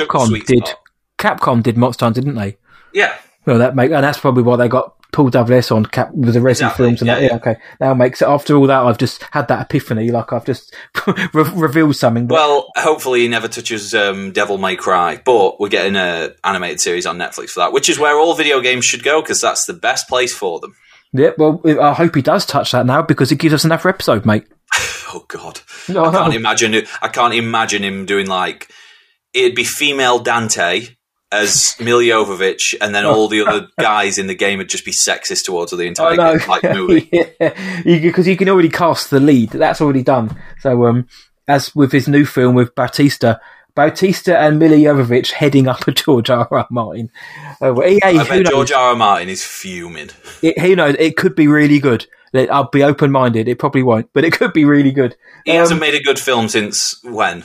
S1: Capcom did Monster Hunter, didn't they?
S2: Yeah.
S1: Well, and that's probably why they got Paul W.S. on with the Resident films and that. Okay, now makes it. After all that, I've just had that epiphany. Like I've just revealed something. But...
S2: Well, hopefully he never touches Devil May Cry, but we're getting an animated series on Netflix for that, which is where all video games should go because that's the best place for them.
S1: Yeah, well, I hope he does touch that now because it gives us another episode, mate.
S2: Oh God, I can't imagine him doing like it'd be female Dante as Milla Jovovich, and then all the other guys in the game would just be sexist towards her the entire game, like movie.
S1: Because you can already cast the lead. That's already done. So, as with his new film with Bautista and Milla Jovovich heading up a George R.R. Martin.
S2: I bet George R.R. Martin is fuming.
S1: Who knows? It could be really good. I'll be open-minded. It probably won't, but it could be really good.
S2: He hasn't made a good film since when?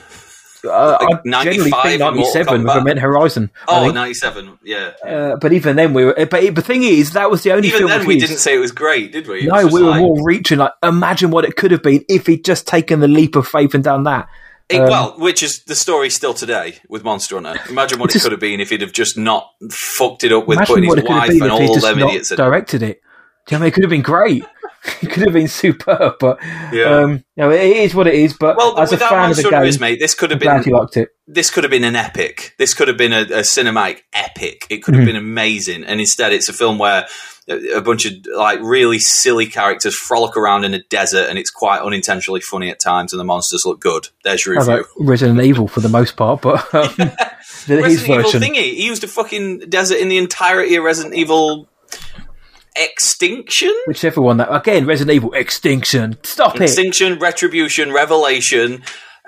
S1: I generally think 97 with Event Horizon.
S2: Oh, 97, yeah.
S1: But even then, but the thing is, that was the only film.
S2: Even then, we didn't say it was great, did we?
S1: No, we were more reaching. Like, imagine what it could have been if he'd just taken the leap of faith and done that.
S2: Which is the story still today with Monster Hunter. Imagine what it could have been if he'd have just not fucked it up with putting his wife and all them idiots in it.
S1: Directed it. Do you know what I mean? It could have been great. It could have been superb, but it is what it is. But as a fan of the game,
S2: mate, this could have
S1: been. Glad you liked it.
S2: This could have been an epic. This could have been a cinematic epic. It could have been amazing, and instead, it's a film where a bunch of like really silly characters frolic around in a desert, and it's quite unintentionally funny at times, and the monsters look good. There's your review.
S1: Resident Evil for the most part, but his version.
S2: Evil thingy. He used a fucking desert in the entirety of Resident Evil. Extinction?
S1: Whichever one that... Again, Resident Evil. Extinction. Stop
S2: Extinction, Retribution, Revelation.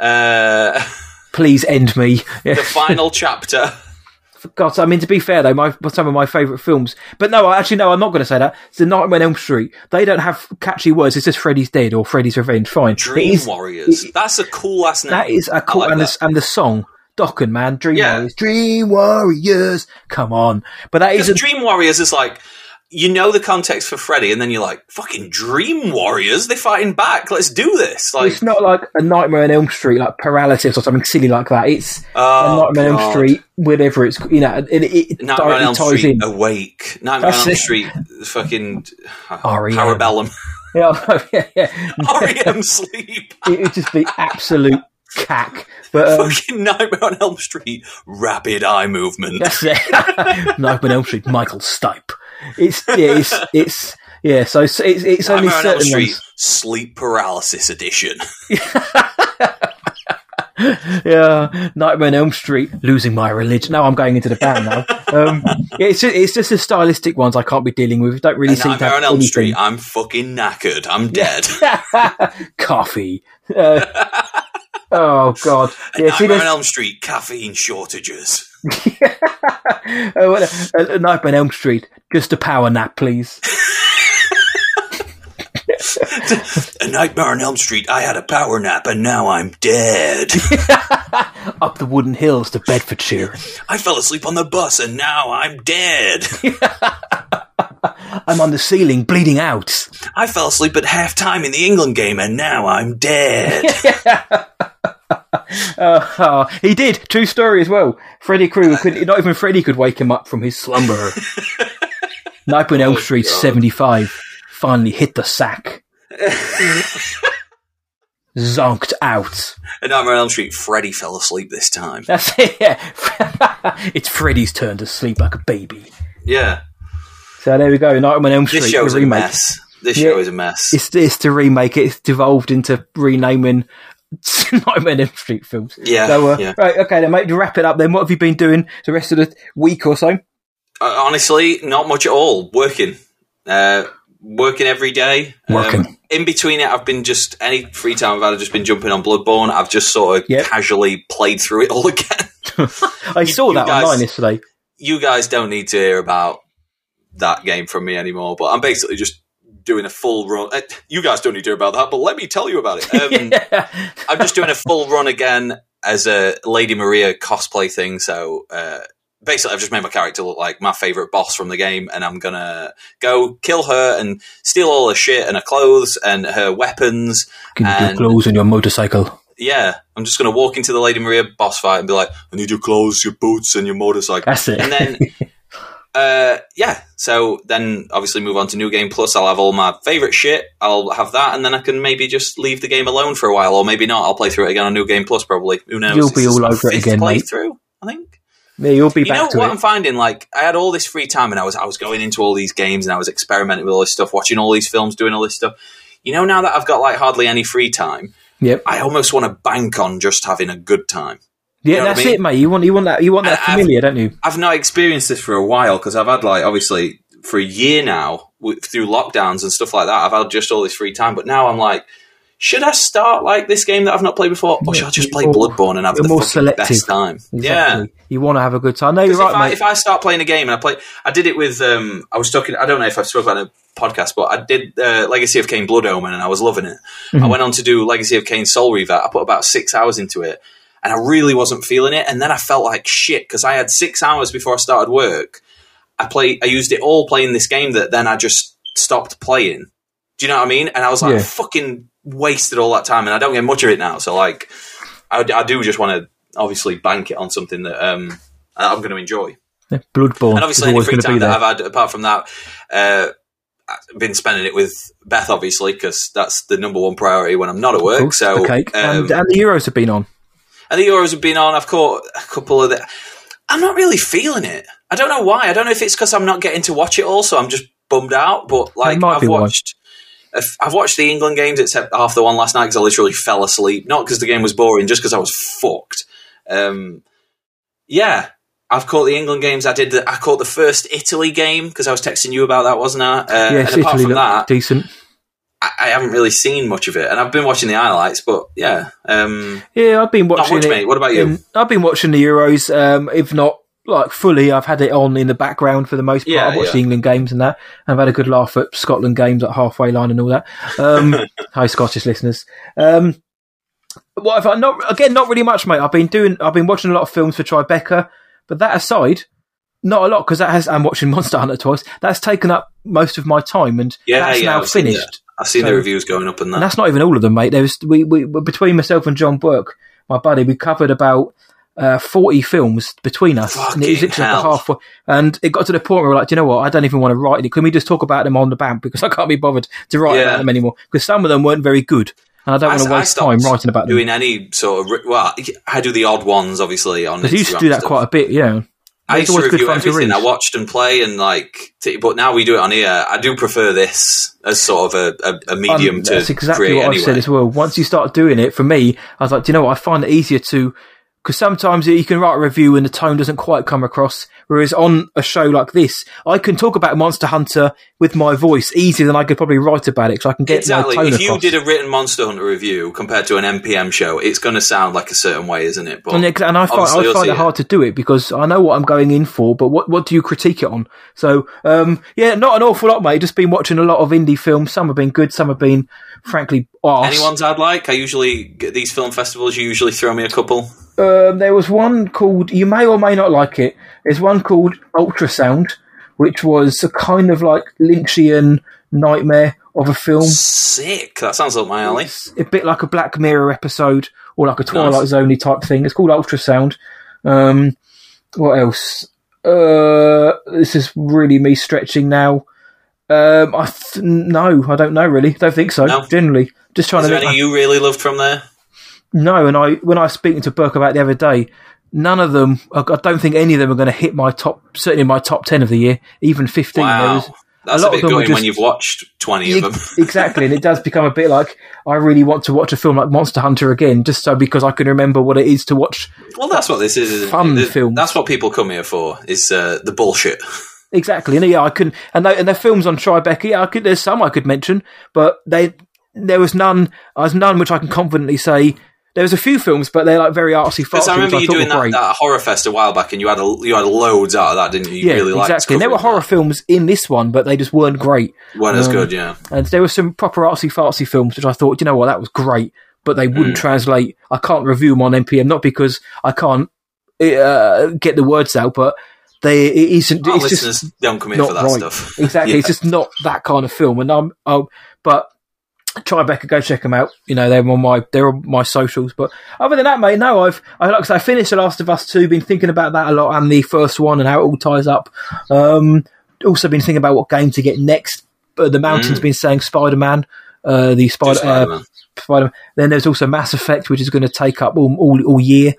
S1: Please end me.
S2: The final chapter.
S1: For God's sake, I mean, to be fair, though, some of my favourite films... But no, I'm not going to say that. It's The Nightmare on Elm Street. They don't have catchy words. It's just Freddy's Dead or Freddy's Revenge. Fine.
S2: Dream Warriors. That's a cool-ass name.
S1: That is a cool... Like and the song... Dokken, man. Dream Warriors. Dream Warriors. Come on. But that is...
S2: Dream Warriors is like... you know the context for Freddy, and then you're like, fucking Dream Warriors, they're fighting back. Let's do this. Like,
S1: it's not like a Nightmare on Elm Street, like paralysis or something silly like that. It's a Nightmare on Elm Street, whatever it's, you know, it
S2: Nightmare on Elm
S1: ties
S2: Street
S1: in.
S2: Awake. Nightmare on Elm Street, fucking
S1: R.E.M.
S2: Parabellum.
S1: Yeah.
S2: R.E.M. Sleep.
S1: It would just be absolute cack. But
S2: fucking Nightmare on Elm Street, rapid eye movement.
S1: That's it. Nightmare on Elm Street, Michael Stipe. So it's only
S2: Nightmare on Elm
S1: certain
S2: Street,
S1: ones.
S2: sleep paralysis edition.
S1: Yeah, Nightmare on Elm Street, losing my religion. No, I'm going into the band now. It's just the stylistic ones I can't be dealing with. Don't really seem to
S2: Nightmare
S1: have
S2: on Elm
S1: anything.
S2: Street, I'm fucking knackered. I'm dead.
S1: Coffee. Oh God! Yeah,
S2: Nightmare on Elm Street, caffeine shortages.
S1: Nightmare on Elm Street, just a power nap, please.
S2: A Nightmare on Elm Street, I had a power nap and now I'm dead.
S1: Up the wooden hills to Bedfordshire.
S2: I fell asleep on the bus and now I'm dead.
S1: I'm on the ceiling, bleeding out.
S2: I fell asleep at half-time in the England game and now I'm dead.
S1: He did. True story as well. Freddy Krueger not even Freddy could wake him up from his slumber. Nightmare on Elm Street 75 finally hit the sack. Zonked out.
S2: And Nightmare on Elm Street, Freddy fell asleep this time.
S1: That's it, yeah. It's Freddy's turn to sleep like a baby.
S2: Yeah.
S1: So there we go, Nightmare on Elm Street.
S2: This show's
S1: the remake.
S2: a mess. This show is a mess.
S1: It's to remake it. It's devolved into renaming Nightmare on Elm Street films.
S2: Yeah,
S1: So,
S2: yeah.
S1: Right, okay, then, mate, to wrap it up then, what have you been doing the rest of the week or so?
S2: Honestly, not much at all. Working every day.
S1: Working.
S2: In between it, I've been just, any free time I've had, I've just been jumping on Bloodborne. I've just sort of casually played through it all again.
S1: I saw that online yesterday.
S2: You guys don't need to hear about that game from me anymore, but I'm basically just doing a full run. You guys don't need to hear about that, but let me tell you about it. I'm just doing a full run again as a Lady Maria cosplay thing, so basically I've just made my character look like my favourite boss from the game, and I'm gonna go kill her and steal all her shit and her clothes and her weapons.
S1: Your clothes and your motorcycle.
S2: Yeah, I'm just going to walk into the Lady Maria boss fight and be like, I need your clothes, your boots, and your motorcycle.
S1: That's it.
S2: And then, so then obviously move on to New Game Plus. I'll have all my favourite shit. I'll have that, and then I can maybe just leave the game alone for a while, or maybe not. I'll play through it again on New Game Plus, probably. Who knows?
S1: You'll be all over it again, mate.
S2: Playthrough, I think.
S1: Yeah, you'll be back to it.
S2: You know what I'm finding? Like, I had all this free time, and I was going into all these games, and I was experimenting with all this stuff, watching all these films, doing all this stuff. You know, now that I've got, like, hardly any free time,
S1: yep,
S2: I almost want to bank on just having a good time.
S1: Yeah,
S2: you know
S1: that's it, mate. You want that familiar, don't you?
S2: I've not experienced this for a while because I've had, like, obviously for a year now through lockdowns and stuff like that. I've had just all this free time, but now I'm like, should I start like this game that I've not played before, or should I just play Bloodborne and have the fucking best time?
S1: Exactly.
S2: Yeah,
S1: you want to have a good time. No, you're right, mate.
S2: If I start playing a game and I did it with I was talking. I don't know if I've spoken about it in a podcast, but I did Legacy of Kain Blood Omen and I was loving it. Mm-hmm. I went on to do Legacy of Kain Soul Reaver. I put about 6 hours into it, and I really wasn't feeling it. And then I felt like shit because I had 6 hours before I started work. I used it all playing this game that then I just stopped playing. Do you know what I mean? And I was like, fucking wasted all that time, and I don't get much of it now. So, like, I do just want to obviously bank it on something that I'm going to enjoy.
S1: Yeah, Bloodborne.
S2: And obviously, any free time that I've had, apart from that, I've been spending it with Beth, obviously, because that's the number one priority when I'm not at work. So,
S1: and the Euros have been on.
S2: And the Euros have been on. I've caught a couple of I'm not really feeling it. I don't know why. I don't know if it's because I'm not getting to watch it all, so I'm just bummed out. But, like, I've watched the England games, except half the one last night because I literally fell asleep. Not because the game was boring, just because I was fucked. I've caught the England games. I caught the first Italy game because I was texting you about that, wasn't I?
S1: Yes,
S2: and apart
S1: Italy
S2: from that,
S1: decent.
S2: I haven't really seen much of it, and I've been watching the highlights. But yeah,
S1: I've been watching
S2: not much, mate. What about you?
S1: I've been watching the Euros, if not like fully. I've had it on in the background for the most part. I've watched the England games and that. I've had a good laugh at Scotland games at halfway line and all that. Hi, Scottish listeners. What have I not really much, mate. I've been watching a lot of films for Tribeca, but that aside, not a lot, because I'm watching Monster Hunter twice. That's taken up most of my time, and that's now finished.
S2: I've seen the reviews going up and that.
S1: And that's not even all of them, mate. We between myself and John Burke, my buddy, we covered about 40 films between us.
S2: Fucking
S1: and it was literally like halfway. And it got to the point where we're like, do you know what? I don't even want to write it. Can we just talk about them on the BAMP? Because I can't be bothered to write about them anymore. Because some of them weren't very good. And I don't want to waste time writing about them.
S2: Doing any sort of... Well, I do the odd ones, obviously, on Instagram.
S1: Because you used to do that quite a bit, yeah.
S2: I used to review everything I watched and play, and but now we do it on here. I do prefer this as sort of a medium to
S1: that's exactly
S2: create
S1: what I've said as well. Once you start doing it, for me, I was like, do you know what? I find it easier to... Because sometimes you can write a review and the tone doesn't quite come across. Whereas on a show like this, I can talk about Monster Hunter with my voice easier than I could probably write about it, because I can get my tone across.
S2: If you did a written Monster Hunter review compared to an NPM show, it's going to sound like a certain way, isn't it? But
S1: and I find it hard to do it, because I know what I'm going in for, but what do you critique it on? So, not an awful lot, mate. Just been watching a lot of indie films. Some have been good, some have been, frankly, arse.
S2: Any ones I'd like? These film festivals, you usually throw me a couple.
S1: There was one called, you may or may not like it, there's one called Ultrasound, which was a kind of like Lynchian nightmare of a film.
S2: Sick, that sounds up my alley.
S1: It's a bit like a Black Mirror episode, or like a Twilight Zone type thing. It's called Ultrasound. What else? This is really me stretching now. No, I don't know really. Don't think so, generally. Just trying
S2: to think. Is there any you really loved from there?
S1: No, and when I was speaking to Burke about it the other day, none of them, I don't think any of them are going to hit my certainly my top 10 of the year, even 15.
S2: Wow. That's a bit going when you've watched 20 of them.
S1: Exactly, and it does become a bit like, I really want to watch a film like Monster Hunter again, just so because I can remember what it is to watch.
S2: Well, that's what this is.
S1: Fun film.
S2: That's what people come here for, is the bullshit.
S1: Exactly, and I couldn't, and the films on Tribeca, there's some I could mention, but there was none which I can confidently say. There was a few films, but they're like very artsy.
S2: Because I remember you doing that horror fest a while back, and you had loads out of that, didn't you? You really liked
S1: exactly. And there were horror films in this one, but they just weren't great.
S2: Weren't as good, yeah.
S1: And there were some proper artsy films, which I thought, you know what, that was great, but they wouldn't translate. I can't review them on NPM, not because I can't get the words out, but
S2: listeners just don't come in for that stuff.
S1: Exactly, It's just not that kind of film, and but. Tribeca, go check them out. You know, they're on my socials. But other than that, mate, no, I finished The Last of Us 2, been thinking about that a lot, and the first one and how it all ties up. Also been thinking about what game to get next. The Mountain's been saying Spider-Man, Spider-Man. Then there's also Mass Effect, which is going to take up all year.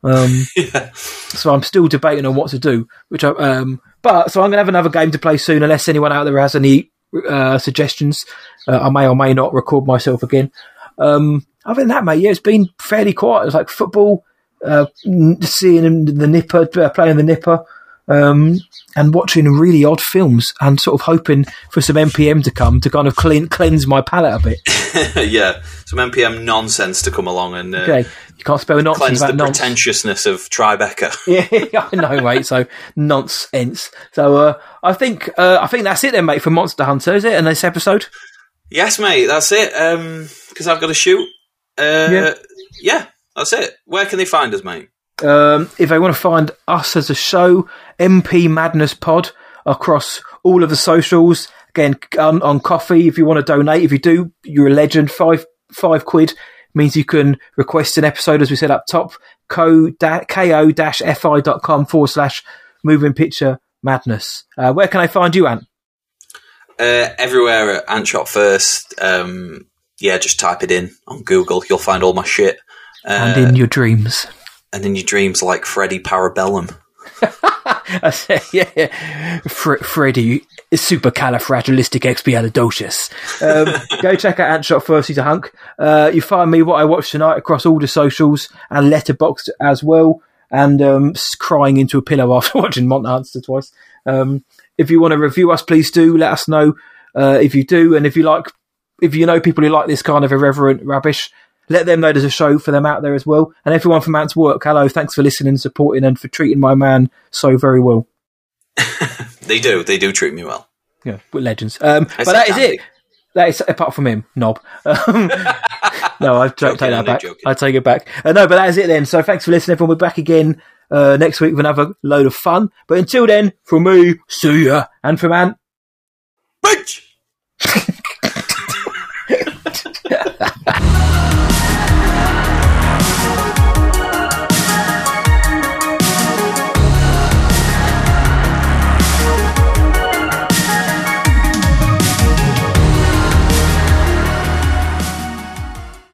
S1: So I'm still debating on what to do. So I'm going to have another game to play soon, unless anyone out there has any suggestions. I may or may not record myself again. Other than that, mate, it's been fairly quiet. It's like football, seeing the Nipper, playing the Nipper, and watching really odd films, and sort of hoping for some NPM to come to kind of cleanse my palate a bit.
S2: Yeah, some NPM nonsense to come along and
S1: okay. You can't spell nonsense.
S2: Cleanse the pretentiousness of Tribeca.
S1: Yeah, I know, mate. So nonsense. So I think that's it then, mate, for Monster Hunter, is it? And this episode.
S2: Yes, mate, that's it. Because I've got to shoot. Yeah, that's it. Where can they find us, mate?
S1: If they want to find us as a show, MP Madness Pod across all of the socials. Again, on Coffee, if you want to donate. If you do, you're a legend. £5 means you can request an episode, as we said up top. ko-fi.com/moving picture madness. Where can I find you, Ant?
S2: Everywhere at Antshot First. Just type it in on Google. You'll find all my shit.
S1: And in your dreams.
S2: And in your dreams, like Freddy Parabellum.
S1: Yeah. Freddy, supercalifragilisticexpialidocious. Go check out Antshot First. He's a hunk. You find me, What I Watched Tonight, across all the socials and Letterboxd as well. And crying into a pillow after watching Monster Hunter twice. If you want to review us, please do. Let us know if you do. And if you know people who like this kind of irreverent rubbish, let them know there's a show for them out there as well. And everyone from Ant's work, hello, thanks for listening, supporting, and for treating my man so very well.
S2: They do treat me well.
S1: Yeah, we're legends. But that is it. That is, apart from him, knob. No, I take that back. I take it back. No, but that is it then. So thanks for listening, everyone. We're back again next week with another load of fun. But until then, from me, see ya. And from Ant,
S2: bitch!